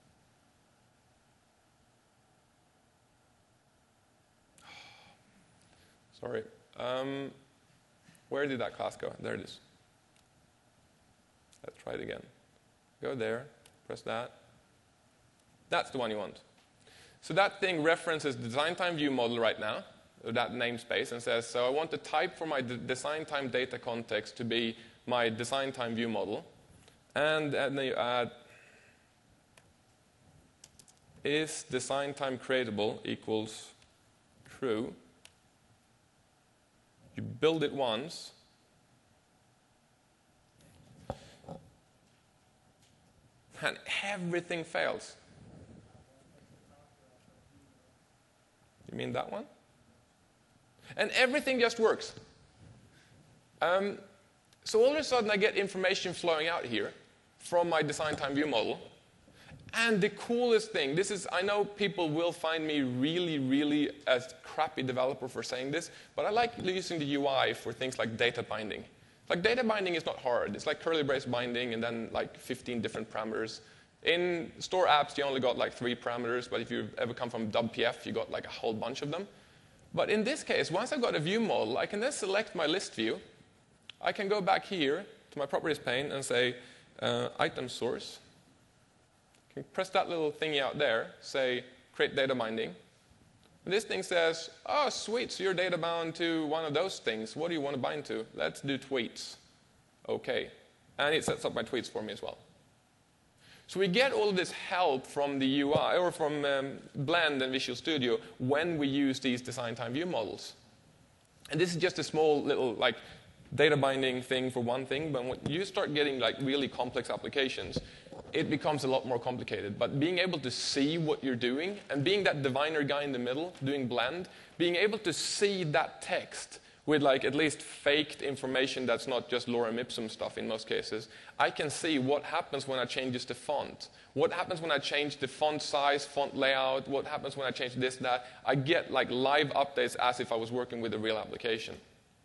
Sorry. Where did that class go? There it is. Let's try it again. Go there, press that. That's the one you want. So that thing references the design time view model right now, or that namespace, and says, so I want the type for my design time data context to be my design time view model. And then you add is design time creatable equals true. You build it once. And everything fails. You mean that one? And everything just works. So all of a sudden I get information flowing out here from my design time view model. And the coolest thing, I know people will find me really, really a crappy developer for saying this, but I like using the UI for things like data binding. Like data binding is not hard. It's like curly brace binding and then like 15 different parameters. In store apps, you only got like 3 parameters, but if you ever come from WPF, you got like a whole bunch of them. But in this case, once I've got a view model, I can then select my list view. I can go back here to my properties pane and say item source. I can press that little thingy out there, say create data binding. And this thing says, oh, sweet, so you're data bound to one of those things. What do you want to bind to? Let's do tweets. Okay. And it sets up my tweets for me as well. So we get all of this help from the UI, or from Blend and Visual Studio when we use these design time view models. And this is just a small little like data binding thing for one thing, but when you start getting like really complex applications, it becomes a lot more complicated. But being able to see what you're doing, and being that diviner guy in the middle doing Blend, being able to see that text with like at least faked information that's not just lorem ipsum stuff in most cases, I can see what happens when I change the font. What happens when I change the font size, font layout, what happens when I change this, that. I get like live updates as if I was working with a real application.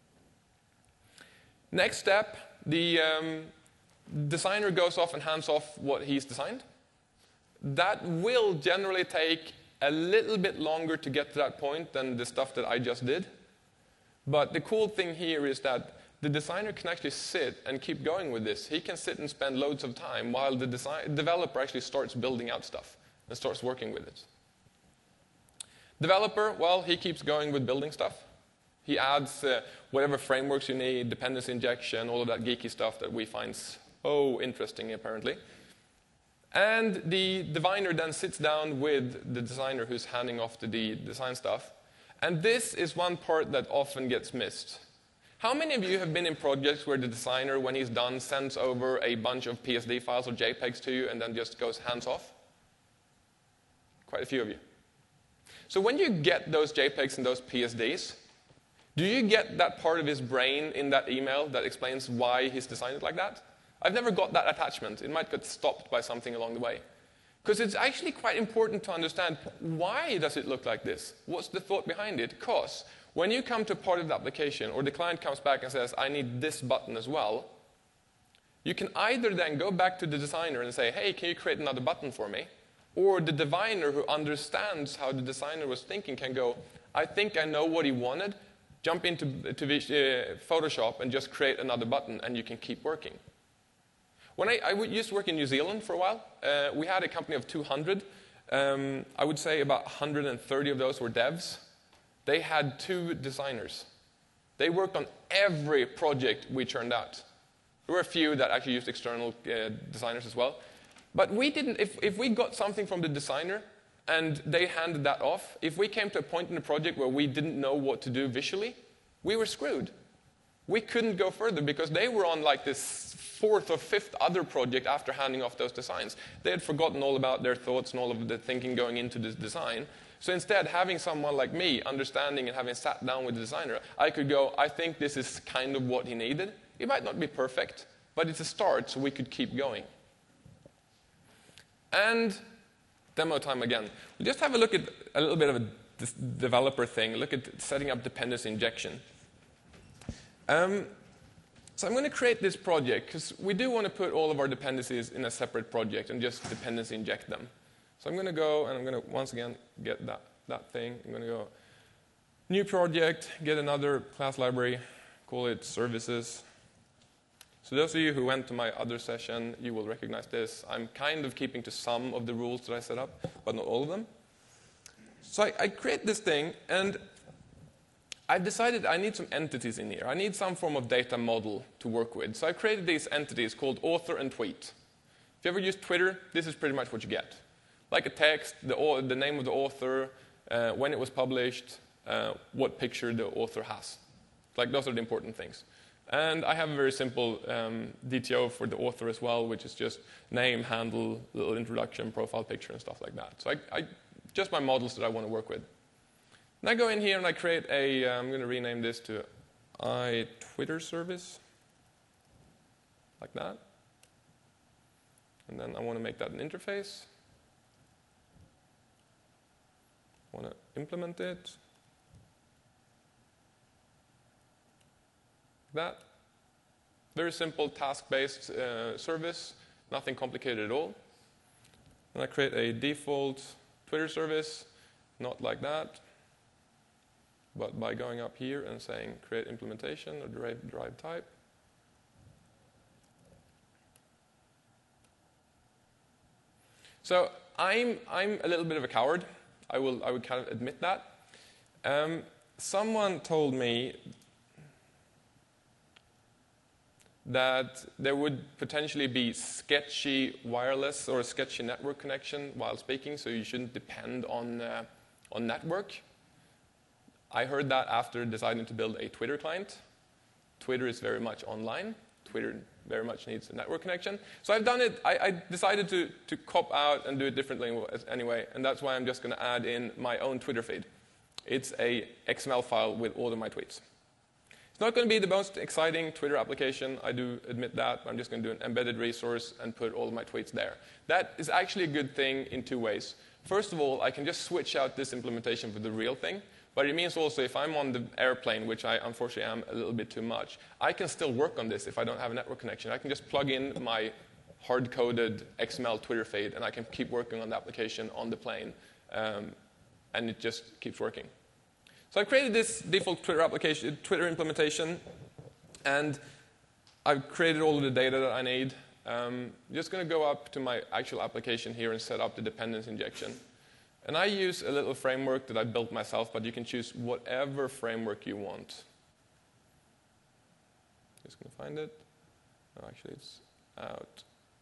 Next step, the designer goes off and hands off what he's designed. That will generally take a little bit longer to get to that point than the stuff that I just did. But the cool thing here is that the designer can actually sit and keep going with this. He can sit and spend loads of time while the developer actually starts building out stuff and starts working with it. Developer, well, he keeps going with building stuff. He adds whatever frameworks you need, dependency injection, all of that geeky stuff that we find so interesting, apparently. And the diviner then sits down with the designer who's handing off the design stuff. And this is one part that often gets missed. How many of you have been in projects where the designer, when he's done, sends over a bunch of PSD files or JPEGs to you and then just goes hands off? Quite a few of you. So when you get those JPEGs and those PSDs, do you get that part of his brain in that email that explains why he's designed it like that? I've never got that attachment. It might get stopped by something along the way. Because it's actually quite important to understand, why does it look like this? What's the thought behind it? Because when you come to part of the application, or the client comes back and says, I need this button as well, you can either then go back to the designer and say, hey, can you create another button for me? Or the diviner who understands how the designer was thinking can go, I think I know what he wanted, jump into Photoshop and just create another button, and you can keep working. When I used to work in New Zealand for a while, we had a company of 200. I would say about 130 of those were devs. They had 2 designers. They worked on every project we churned out. There were a few that actually used external designers as well. But we didn't, if we got something from the designer and they handed that off, if we came to a point in the project where we didn't know what to do visually, we were screwed. We couldn't go further because they were on like this 4th or 5th other project after handing off those designs. They had forgotten all about their thoughts and all of the thinking going into this design. So instead, having someone like me understanding and having sat down with the designer, I could go, I think this is kind of what he needed. It might not be perfect, but it's a start so we could keep going. And demo time again. We'll just have a look at a little bit of a developer thing, look at setting up dependency injection. So I'm going to create this project because we do want to put all of our dependencies in a separate project and just dependency inject them. So I'm going to go and I'm going to once again get that thing. I'm going to go new project, get another class library, call it services. So those of you who went to my other session, you will recognize this. I'm kind of keeping to some of the rules that I set up, but not all of them. So I create this thing, and I've decided I need some entities in here. I need some form of data model to work with. So I created these entities called author and tweet. If you ever use Twitter, this is pretty much what you get. Like a text, the name of the author, when it was published, what picture the author has. Like those are the important things. And I have a very simple DTO for the author as well, which is just name, handle, little introduction, profile picture, and stuff like that. So I just my models that I want to work with. And I go in here and I create a, I'm going to rename this to iTwitter service, like that. And then I want to make that an interface. I want to implement it. That. Very simple task-based service, nothing complicated at all. And I create a default Twitter service, not like that, but by going up here and saying create implementation or derived type. So I'm a little bit of a coward. I would kind of admit that. Someone told me that there would potentially be sketchy wireless or a sketchy network connection while speaking, so you shouldn't depend on network. I heard that after deciding to build a Twitter client. Twitter is very much online. Twitter very much needs a network connection. So I've done it. I decided to cop out and do it differently anyway, and that's why I'm just going to add in my own Twitter feed. It's a XML file with all of my tweets. It's not going to be the most exciting Twitter application, I do admit that. I'm just going to do an embedded resource and put all of my tweets there. That is actually a good thing in 2 ways. First of all, I can just switch out this implementation for the real thing. But it means also if I'm on the airplane, which I unfortunately am a little bit too much, I can still work on this if I don't have a network connection. I can just plug in my hard-coded XML Twitter feed, and I can keep working on the application on the plane, and it just keeps working. So I've created this default Twitter implementation, and I've created all of the data that I need. I'm just going to go up to my actual application here and set up the dependency injection. And I use a little framework that I built myself, but you can choose whatever framework you want. Just going to find it. No, actually, it's out.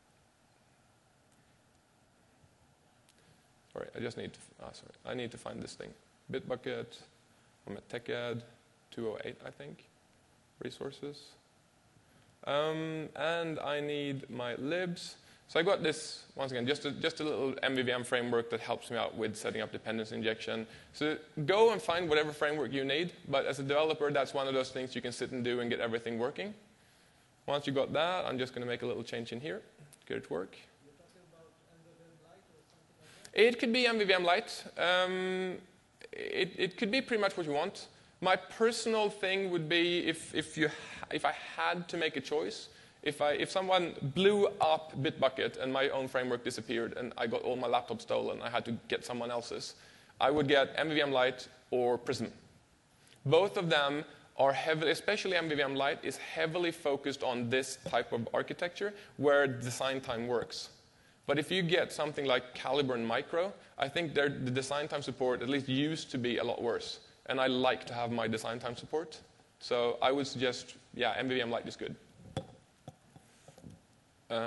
Sorry, I just need to. I need to find this thing. Bitbucket. I'm at TechEd 208, I think. Resources. And I need my libs. So I got this, once again, just a little MVVM framework that helps me out with setting up dependency injection. So go and find whatever framework you need, but as a developer, that's one of those things you can sit and do and get everything working. Once you got that, I'm just going to make a little change in here, get it to work. You're talking about MVVM Lite or something like that? It could be MVVM Lite. It could be pretty much what you want. My personal thing would be if I had to make a choice, if someone blew up Bitbucket and my own framework disappeared and I got all my laptop stolen, I had to get someone else's, I would get MVVM Lite or Prism. Both of them are heavily, especially MVVM Lite, is heavily focused on this type of architecture where design time works. But if you get something like Calibre and Micro, I think the design time support at least used to be a lot worse. And I like to have my design time support. So I would suggest, yeah, MVVM Lite is good. So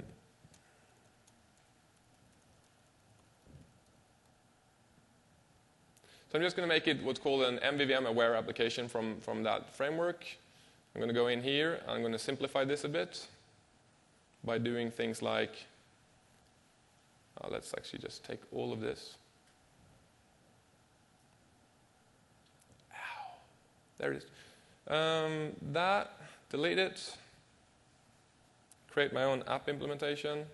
I'm just going to make it what's called an MVVM aware application from that framework. I'm going to go in here. I'm going to simplify this a bit by doing things like, let's actually just take all of this. Ow. There it is. That, delete it. Create my own app implementation.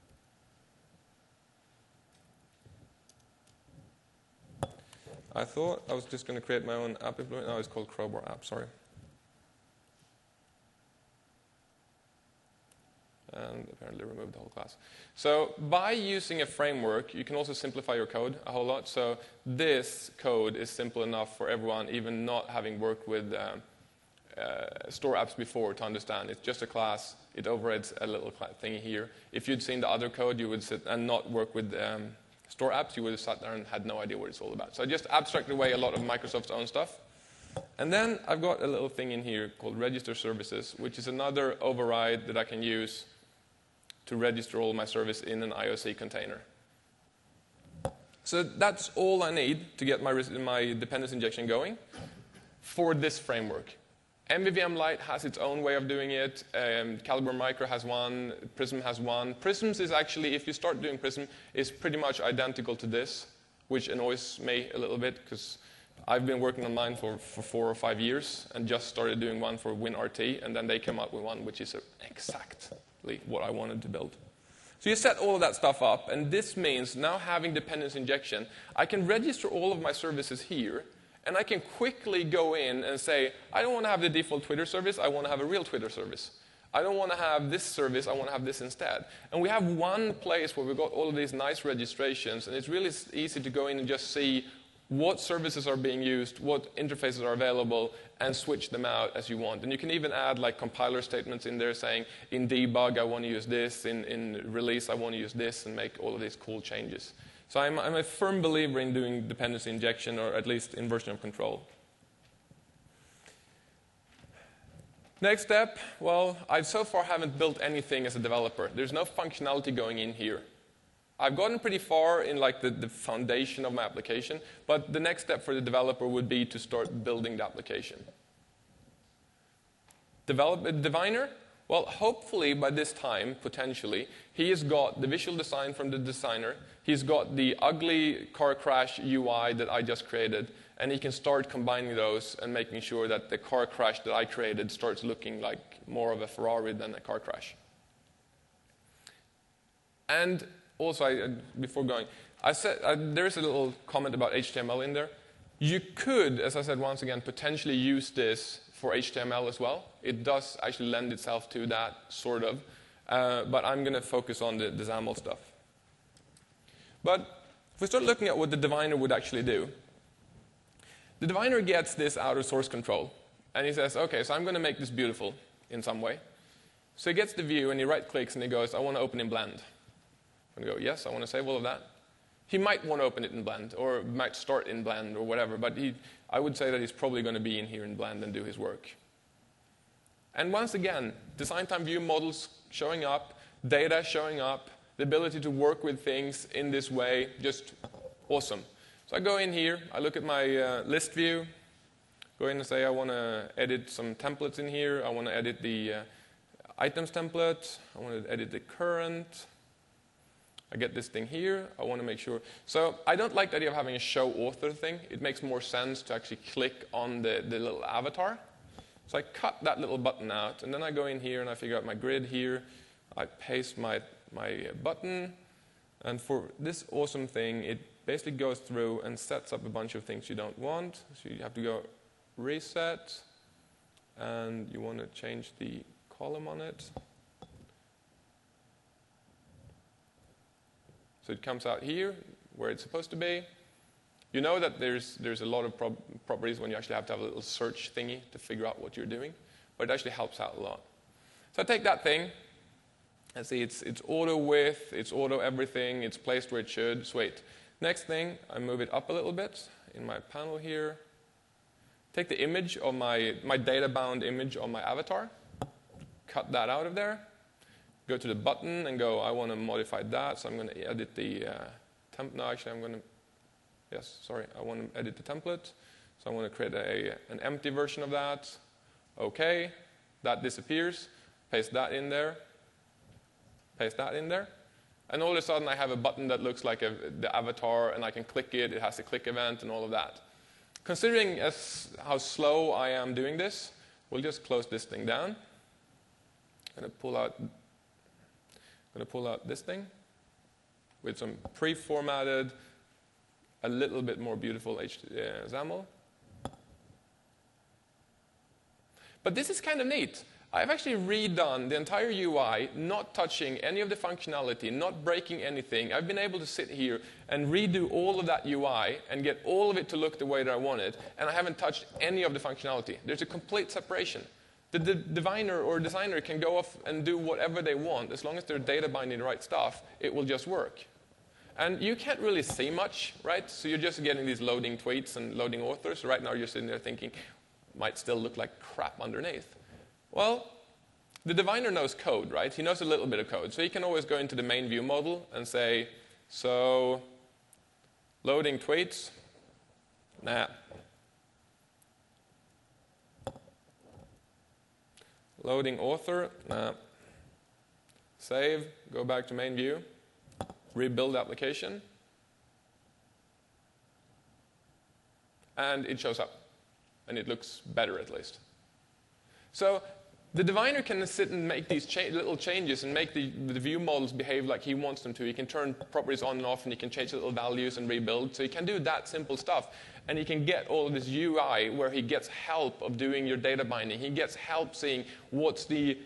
I thought I was just going to create my own app implementation. No, it's called Crowbar app, sorry. And apparently removed the whole class. So by using a framework, you can also simplify your code a whole lot. So this code is simple enough for everyone, even not having worked with store apps before, to understand. It's just a class. It overrides a little thing here. If you'd seen the other code, you would sit and not work with store apps. You would have sat there and had no idea what it's all about. So I just abstracted away a lot of Microsoft's own stuff. And then I've got a little thing in here called register services, which is another override that I can use to register all my service in an IOC container. So that's all I need to get my dependency injection going for this framework. MVVM Lite has its own way of doing it. Calibre Micro has one. Prism has one. Prisms is actually, if you start doing Prism, is pretty much identical to this, which annoys me a little bit because I've been working on mine for 4 or 5 years and just started doing one for WinRT, and then they came out with one which is exactly what I wanted to build. So you set all of that stuff up, and this means now having dependency injection, I can register all of my services here, and I can quickly go in and say, I don't want to have the default Twitter service, I want to have a real Twitter service. I don't want to have this service, I want to have this instead. And we have one place where we've got all of these nice registrations, and it's really easy to go in and just see what services are being used, what interfaces are available, and switch them out as you want. And you can even add like compiler statements in there saying, in debug I want to use this, in release I want to use this, and make all of these cool changes. So I'm a firm believer in doing dependency injection, or at least in version of control. Next step, well, I so far haven't built anything as a developer. There's no functionality going in here. I've gotten pretty far in like the foundation of my application, but the next step for the developer would be to start building the application. Diviner? Well, hopefully by this time, potentially, he has got the visual design from the designer, he's got the ugly car crash UI that I just created, and he can start combining those and making sure that the car crash that I created starts looking like more of a Ferrari than a car crash. And also, before going, I said there's a little comment about HTML in there. You could, as I said once again, potentially use this for HTML as well. It does actually lend itself to that, sort of. But I'm going to focus on the XAML stuff. But if we start looking at what the diviner would actually do, the diviner gets this out of source control. And he says, OK, so I'm going to make this beautiful in some way. So he gets the view, and he right-clicks, and he goes, I want to open in Blend. I'm going to go, yes, I want to save all of that. He might want to open it in Blend, or might start in Blend, or whatever. But I would say that he's probably going to be in here in Blend and do his work. And once again, design time view models showing up, data showing up, the ability to work with things in this way, just awesome. So I go in here, I look at my list view, go in and say I want to edit some templates in here. I want to edit the items template. I want to edit the current. I get this thing here. I want to make sure. So I don't like the idea of having a show author thing. It makes more sense to actually click on the little avatar. So I cut that little button out, and then I go in here and I figure out my grid here. I paste my button, and for this awesome thing, it basically goes through and sets up a bunch of things you don't want. So you have to go reset, and you want to change the column on it. So it comes out here, where it's supposed to be. You know that there's a lot of properties when you actually have to have a little search thingy to figure out what you're doing, but it actually helps out a lot. So I take that thing, and see it's auto width, it's auto everything, it's placed where it should. Sweet. Next thing, I move it up a little bit in my panel here. Take the image of my data-bound image of my avatar, cut that out of there. Go to the button and go, I want to modify that, so I'm going to edit the template. No, actually, I want to edit the template. So I want to create an empty version of that. Okay, that disappears. Paste that in there. Paste that in there. And all of a sudden, I have a button that looks like the avatar, and I can click it. It has a click event and all of that. Considering how slow I am doing this, we'll just close this thing down. I'm going to pull out this thing with some pre-formatted, a little bit more beautiful XAML. But this is kind of neat. I've actually redone the entire UI, not touching any of the functionality, not breaking anything. I've been able to sit here and redo all of that UI and get all of it to look the way that I want it, and I haven't touched any of the functionality. There's a complete separation. The diviner or designer can go off and do whatever they want. As long as they're data binding the right stuff, it will just work. And you can't really see much, right? So you're just getting these loading tweets and loading authors. Right now you're sitting there thinking, might still look like crap underneath. Well, the diviner knows code, right? He knows a little bit of code. So he can always go into the main view model and say, so loading tweets, nah. Loading author, nah. Save, go back to main view, rebuild application, and it shows up. And it looks better at least. So the diviner can sit and make these little changes and make the view models behave like he wants them to. He can turn properties on and off, and he can change little values and rebuild. So he can do that simple stuff. And he can get all of this UI where he gets help of doing your data binding. He gets help seeing what's the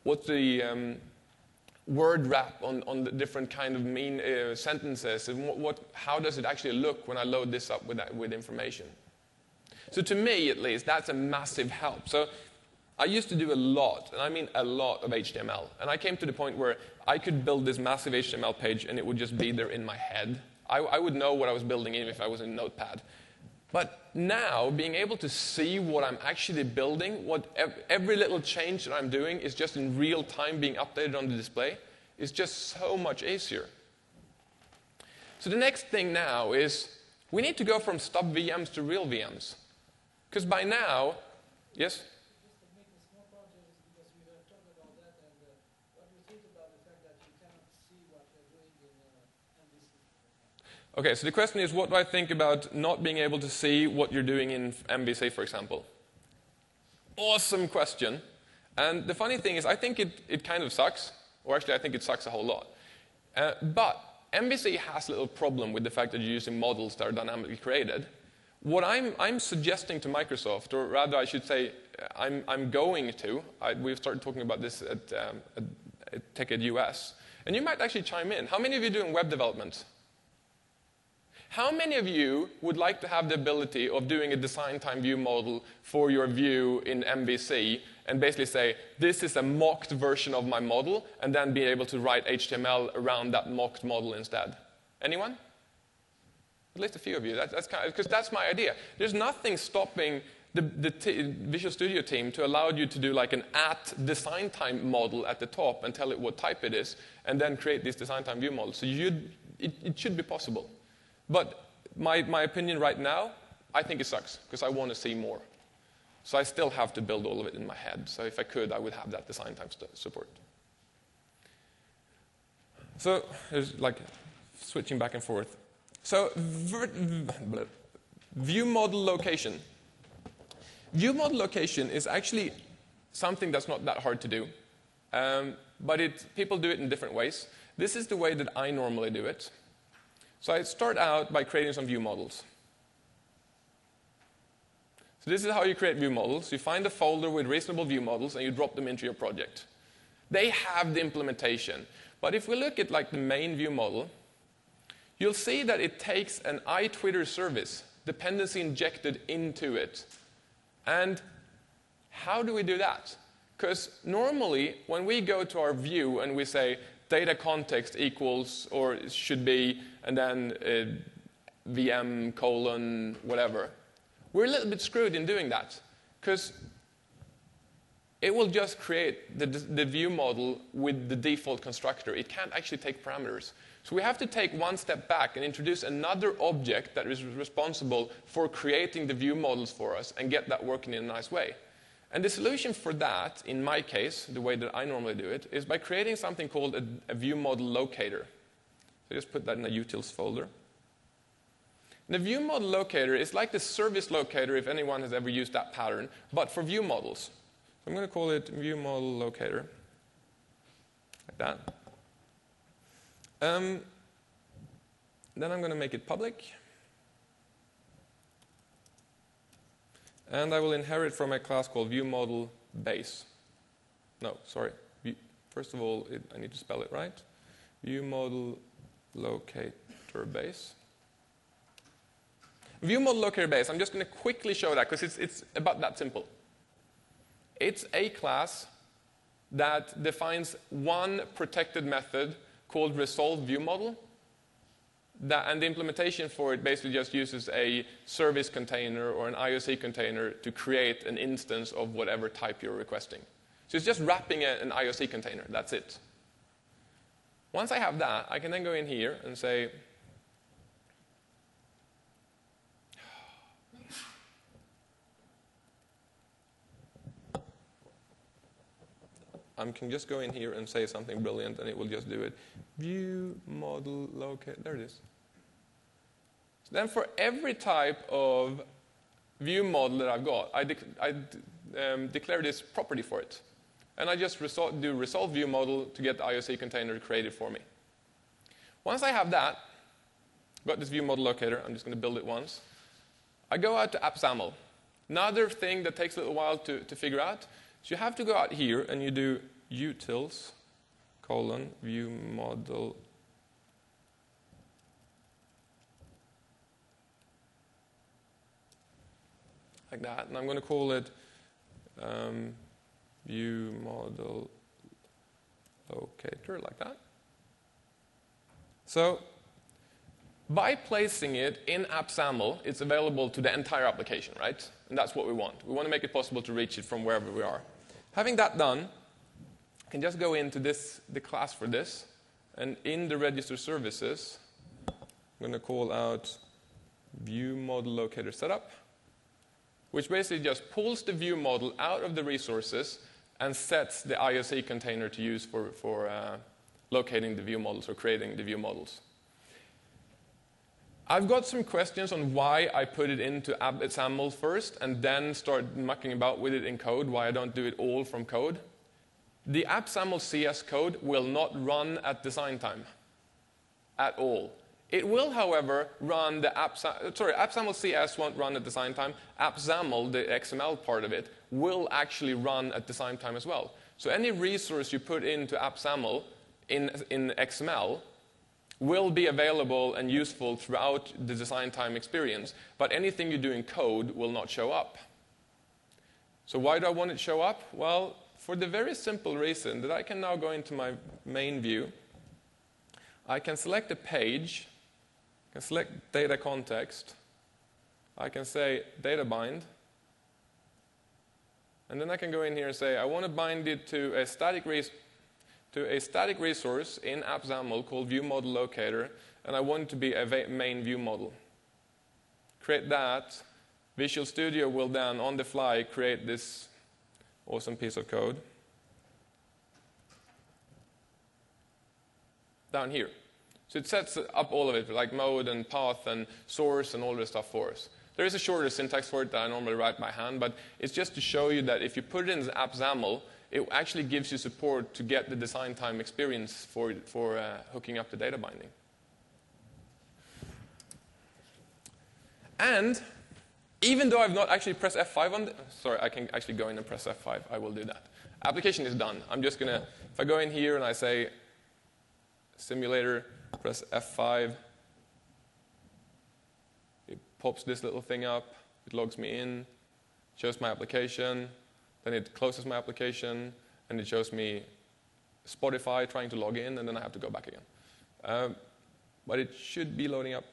word wrap on the different kind of mean sentences, and how does it actually look when I load this up with information. So to me, at least, that's a massive help. So I used to do a lot, and I mean a lot of HTML. And I came to the point where I could build this massive HTML page, and it would just be there in my head. I would know what I was building even if I was in Notepad. But now, being able to see what I'm actually building, every little change that I'm doing is just in real time being updated on the display, is just so much easier. So the next thing now is we need to go from stub VMs to real VMs. Because by now, yes? Just to make a small project, because we were talking about that, and what do you think about the fact that you cannot see what you're doing in MVC? Okay, so the question is, what do I think about not being able to see what you're doing in MVC, for example? Awesome question. And the funny thing is, I think it kind of sucks, or actually I think it sucks a whole lot. But MVC has a little problem with the fact that you're using models that are dynamically created. What I'm suggesting to Microsoft, or rather I should say I'm going to, we've started talking about this at TechEd US, and you might actually chime in. How many of you are doing web development? How many of you would like to have the ability of doing a design time view model for your view in MVC and basically say, this is a mocked version of my model, and then be able to write HTML around that mocked model instead? Anyone? At least a few of you. That's kind of, because that's my idea. There's nothing stopping the Visual Studio team to allow you to do like an @design time model at the top and tell it what type it is, and then create these design time view models. So it should be possible. But my opinion right now, I think it sucks, because I want to see more. So I still have to build all of it in my head. So if I could, I would have that design time support. So there's like switching back and forth. So view model location. View model location is actually something that's not that hard to do, but people do it in different ways. This is the way that I normally do it. So I start out by creating some view models. So this is how you create view models. You find a folder with reasonable view models and you drop them into your project. They have the implementation. But if we look at like the main view model, you'll see that it takes an iTwitter service dependency injected into it. And how do we do that? Because normally, when we go to our view and we say data context equals, or it should be, and then VM colon whatever, we're a little bit screwed in doing that. Because it will just create the view model with the default constructor. It can't actually take parameters. So we have to take one step back and introduce another object that is responsible for creating the view models for us and get that working in a nice way. And the solution for that, in my case, the way that I normally do it, is by creating something called a view model locator. So just put that in the utils folder. And the view model locator is like the service locator, if anyone has ever used that pattern, but for view models. So I'm going to call it view model locator, like that. Then I'm going to make it public. And I will inherit from a class called viewModelBase. No, sorry. First of all, I need to spell it right. ViewModelLocatorBase. ViewModelLocatorBase, I'm just going to quickly show that because it's about that simple. It's a class that defines one protected method called resolveViewModel. And the implementation for it basically just uses a service container or an IOC container to create an instance of whatever type you're requesting. So it's just wrapping an IOC container. That's it. Once I have that, I can then go in here and say, I can just go in here and say something brilliant, and it will just do it. View model locate. There it is. So then for every type of view model that I've got, I declare this property for it. And I just do resolve view model to get the IOC container created for me. Once I have that, got this view model locator, I'm just going to build it once. I go out to AppSaml. Another thing that takes a little while to figure out. So you have to go out here and you do utils : view model like that, and I'm going to call it view model locator like that. So by placing it in AppSaml, it's available to the entire application, right? And that's what we want. We want to make it possible to reach it from wherever we are. Having that done, I can just go into the class for this, and in the register services, I'm going to call out view model locator setup, which basically just pulls the view model out of the resources and sets the IOC container to use for locating the view models or creating the view models. I've got some questions on why I put it into AppSaml first and then start mucking about with it in code, why I don't do it all from code. The AppSaml CS code will not run at design time at all. It will, however, run the AppSaml CS won't run at design time. AppSaml, the XML part of it, will actually run at design time as well. So any resource you put into AppSaml in XML will be available and useful throughout the design time experience, but anything you do in code will not show up. So why do I want it to show up? Well, for the very simple reason that I can now go into my main view, I can select a page, I can select data context, I can say data bind, and then I can go in here and say I want to bind it to a static resource in AppSaml called viewModelLocator, and I want it to be a main view model. Create that. Visual Studio will then, on the fly, create this awesome piece of code. down here. So it sets up all of it, like mode and path and source and all this stuff for us. There is a shorter syntax for it that I normally write by hand, but it's just to show you that if you put it in the app XAML, it actually gives you support to get the design time experience for hooking up the data binding. And even though I've not actually pressed F5 on sorry, I can actually go in and press F5. I will do that. Application is done. I'm just going to, if I go in here and I say simulator, press F5, it pops this little thing up, it logs me in, shows my application, then it closes my application, and it shows me Spotify trying to log in, and then I have to go back again. But it should be loading up.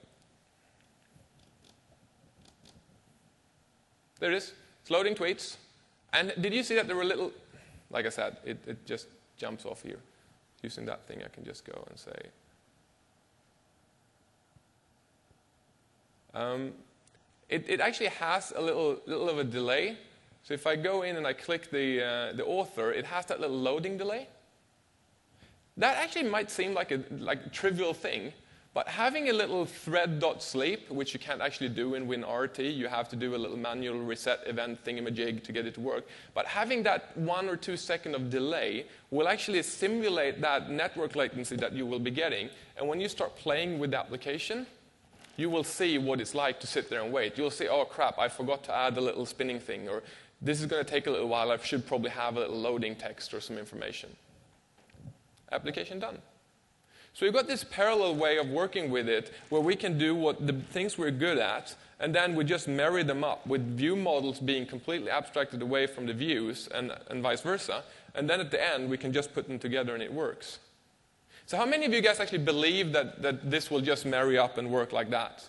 There it is. It's loading tweets. And did you see that there were little, like I said, it just jumps off here. Using that thing, I can just go and say, it actually has a little of a delay. So if I go in and I click the author, it has that little loading delay. That actually might seem like a trivial thing, but having a little thread.sleep, which you can't actually do in WinRT, you have to do a little manual reset event thingamajig to get it to work. But having that 1 or 2 second of delay will actually simulate that network latency that you will be getting. And when you start playing with the application, you will see what it's like to sit there and wait. You'll see, oh crap, I forgot to add a little spinning thing, or this is going to take a little while, I should probably have a little loading text or some information. Application done. So we've got this parallel way of working with it where we can do what the things we're good at, and then we just marry them up with view models being completely abstracted away from the views and vice versa. And then at the end, we can just put them together and it works. So how many of you guys actually believe that this will just marry up and work like that?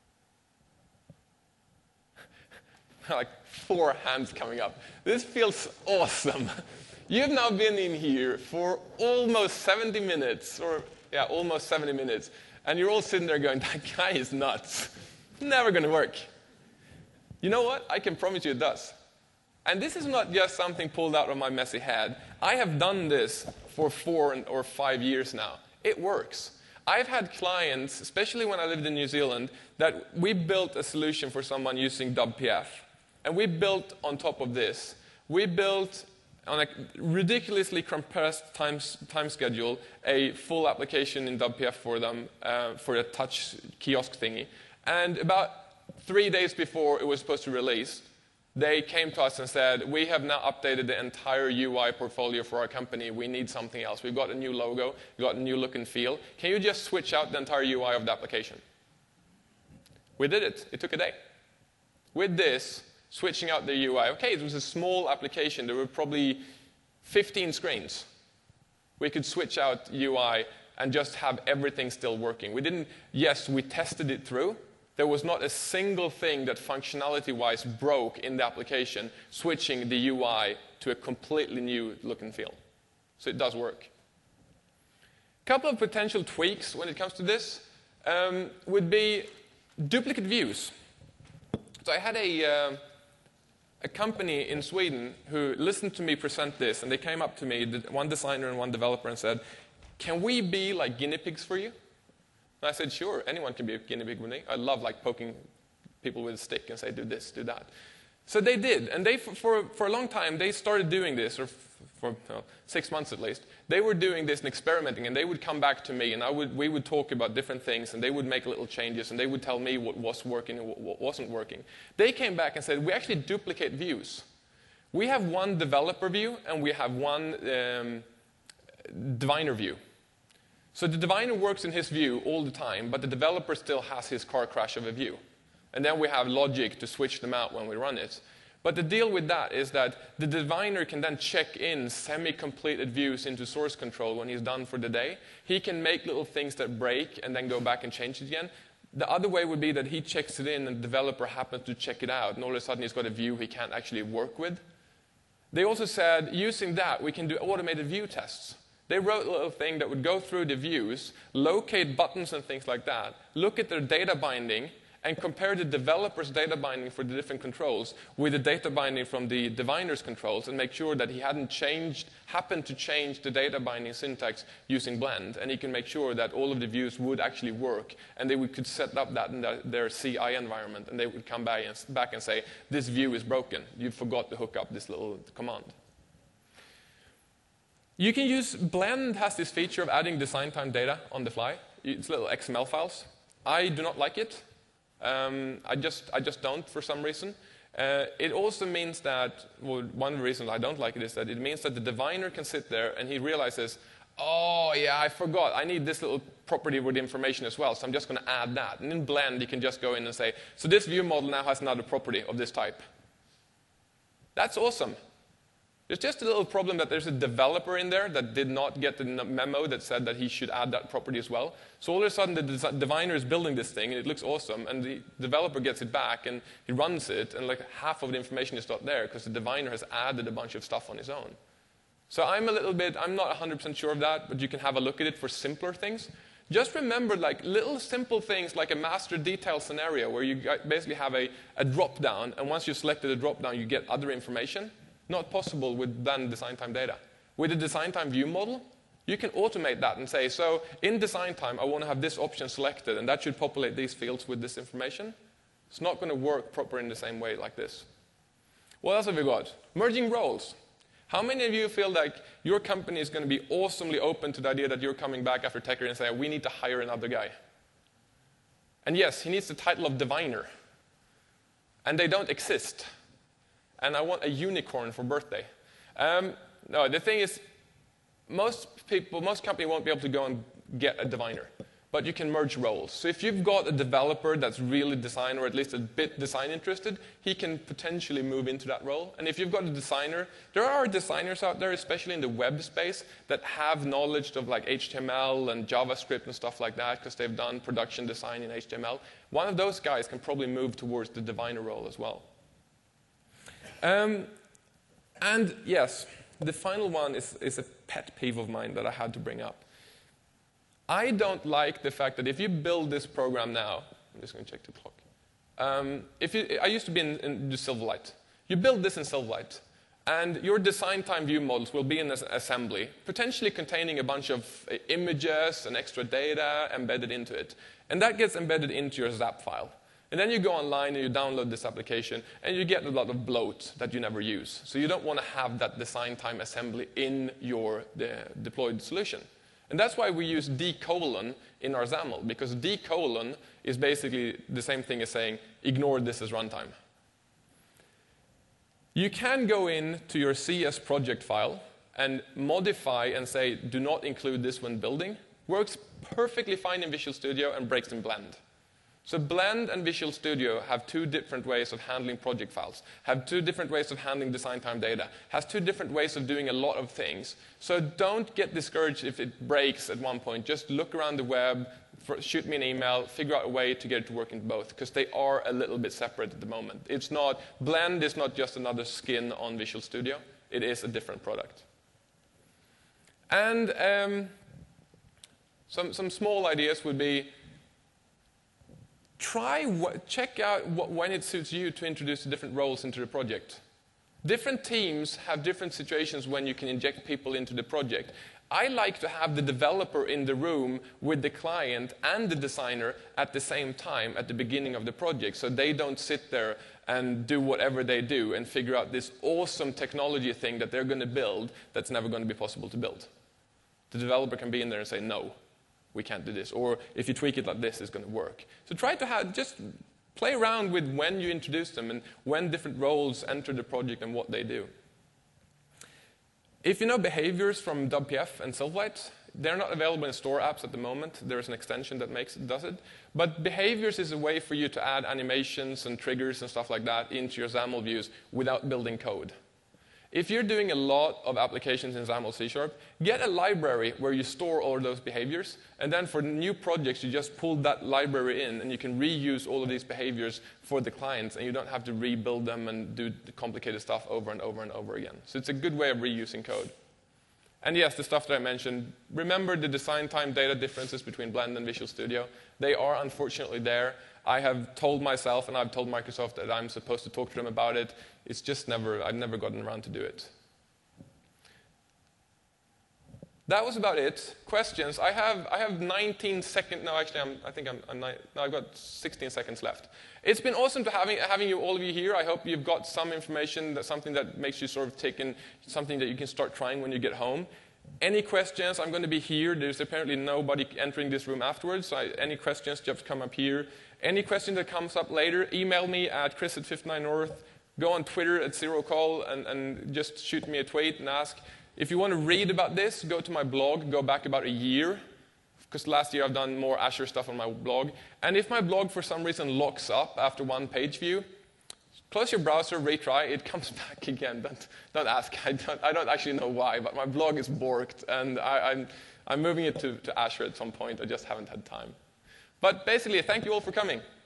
Like 4 hands coming up. This feels awesome. You've now been in here for almost 70 minutes, or yeah, almost 70 minutes, and you're all sitting there going, that guy is nuts. Never going to work. You know what? I can promise you it does. And this is not just something pulled out of my messy head. I have done this for 4 or 5 years now. It works. I've had clients, especially when I lived in New Zealand, that we built a solution for someone using WPF. And we built on top of this. We built on a ridiculously compressed time schedule, a full application in WPF for them, for a touch kiosk thingy. And about 3 days before it was supposed to release, they came to us and said, we have now updated the entire UI portfolio for our company. We need something else. We've got a new logo. We've got a new look and feel. Can you just switch out the entire UI of the application? We did it. It took a day. With this, switching out the UI. Okay, it was a small application. There were probably 15 screens. We could switch out UI and just have everything still working. We tested it through. There was not a single thing that functionality-wise broke in the application, switching the UI to a completely new look and feel. So it does work. A couple of potential tweaks when it comes to this would be duplicate views. So I had a company in Sweden who listened to me present this, and they came up to me, one designer and one developer, and said, can we be like guinea pigs for you? And I said, sure, anyone can be a guinea pig with me. I love poking people with a stick and say, do this, do that. So they did, and they for a long time, they started doing this, or for 6 months at least. They were doing this and experimenting, and they would come back to me, and we would talk about different things, and they would make little changes, and they would tell me what was working and what wasn't working. They came back and said, we actually duplicate views. We have one developer view, and we have one diviner view. So the diviner works in his view all the time, but the developer still has his car crash of a view. And then we have logic to switch them out when we run it. But the deal with that is that the diviner can then check in semi-completed views into source control when he's done for the day. He can make little things that break and then go back and change it again. The other way would be that he checks it in and the developer happens to check it out, and all of a sudden he's got a view he can't actually work with. They also said, using that, we can do automated view tests. They wrote a little thing that would go through the views, locate buttons and things like that, look at their data binding, and compare the developer's data binding for the different controls with the data binding from the diviner's controls and make sure that he happened to change the data binding syntax using Blend. And he can make sure that all of the views would actually work, and they could set up that in their CI environment, and they would come back and say, this view is broken. You forgot to hook up this little command. You can use, Blend has this feature of adding design time data on the fly. It's little XML files. I do not like it. I just don't for some reason. It also means that, well, one of the reasons I don't like it is that it means that the diviner can sit there and he realizes, oh yeah, I forgot, I need this little property with information as well, so I'm just going to add that. And in Blend, you can just go in and say, so this view model now has another property of this type. That's awesome. There's just a little problem that there's a developer in there that did not get the memo that said that he should add that property as well. So all of a sudden, the diviner is building this thing, and it looks awesome, and the developer gets it back, and he runs it, and like half of the information is not there because the diviner has added a bunch of stuff on his own. So I'm not 100% sure of that, but you can have a look at it for simpler things. Just remember like little simple things like a master detail scenario where you basically have a drop-down, and once you've selected a drop-down, you get other information. Not possible with Blend design time data. With the design time view model, you can automate that and say, so in design time, I want to have this option selected, and that should populate these fields with this information. It's not going to work proper in the same way like this. What else have we got? Merging roles. How many of you feel like your company is going to be awesomely open to the idea that you're coming back after TechReady and saying, we need to hire another guy? And yes, he needs the title of diviner. And they don't exist. And I want a unicorn for birthday. No, the thing is, most companies won't be able to go and get a diviner, but you can merge roles. So if you've got a developer that's really design, or at least a bit design interested, he can potentially move into that role. And if you've got a designer, there are designers out there, especially in the web space, that have knowledge of like HTML and JavaScript and stuff like that, because they've done production design in HTML. One of those guys can probably move towards the diviner role as well. And yes, the final one is a pet peeve of mine that I had to bring up. I don't like the fact that if you build this program now, I'm just going to check the clock. I used to be in the Silverlight. You build this in Silverlight, and your design time view models will be in an assembly, potentially containing a bunch of images and extra data embedded into it. And that gets embedded into your ZAP file. And then you go online and you download this application, and you get a lot of bloat that you never use. So you don't want to have that design time assembly in your deployed solution. And that's why we use D:, in our XAML, because D: is basically the same thing as saying, ignore this as runtime. You can go into your CS project file and modify and say, do not include this when building. Works perfectly fine in Visual Studio and breaks in Blend. So Blend and Visual Studio have two different ways of handling project files, have two different ways of handling design time data, has two different ways of doing a lot of things. So don't get discouraged if it breaks at one point. Just look around the web, shoot me an email, figure out a way to get it to work in both, because they are a little bit separate at the moment. Blend is not just another skin on Visual Studio. It is a different product. And some small ideas would be, check out when it suits you to introduce the different roles into the project. Different teams have different situations when you can inject people into the project. I like to have the developer in the room with the client and the designer at the same time at the beginning of the project, so they don't sit there and do whatever they do and figure out this awesome technology thing that they're going to build that's never going to be possible to build. The developer can be in there and say, no, we can't do this. Or if you tweak it like this, it's going to work. So try to just play around with when you introduce them and when different roles enter the project and what they do. If you know behaviors from WPF and Silverlight, they're not available in store apps at the moment. There's an extension that does it. But behaviors is a way for you to add animations and triggers and stuff like that into your XAML views without building code. If you're doing a lot of applications in XAML C#, get a library where you store all of those behaviors, and then for new projects, you just pull that library in, and you can reuse all of these behaviors for the clients, and you don't have to rebuild them and do the complicated stuff over and over and over again. So it's a good way of reusing code. And yes, the stuff that I mentioned, remember the design time data differences between Blend and Visual Studio. They are unfortunately there. I have told myself and I've told Microsoft that I'm supposed to talk to them about it. It's just I've never gotten around to do it. That was about it. Questions? I have 19 seconds. No, actually, I've got 16 seconds left. It's been awesome to having you, all of you here. I hope you've got some information, something that makes you sort of take in, something that you can start trying when you get home. Any questions? I'm going to be here. There's apparently nobody entering this room afterwards, so any questions, just come up here. Any question that comes up later, email me at chris@59north. Go on Twitter at ZeroCall and just shoot me a tweet and ask. If you want to read about this, go to my blog, go back about a year, because last year I've done more Azure stuff on my blog. And if my blog for some reason locks up after one page view, close your browser, retry, it comes back again. Don't ask. I don't actually know why, but my blog is borked, and I'm moving it to Azure at some point. I just haven't had time. But basically, thank you all for coming.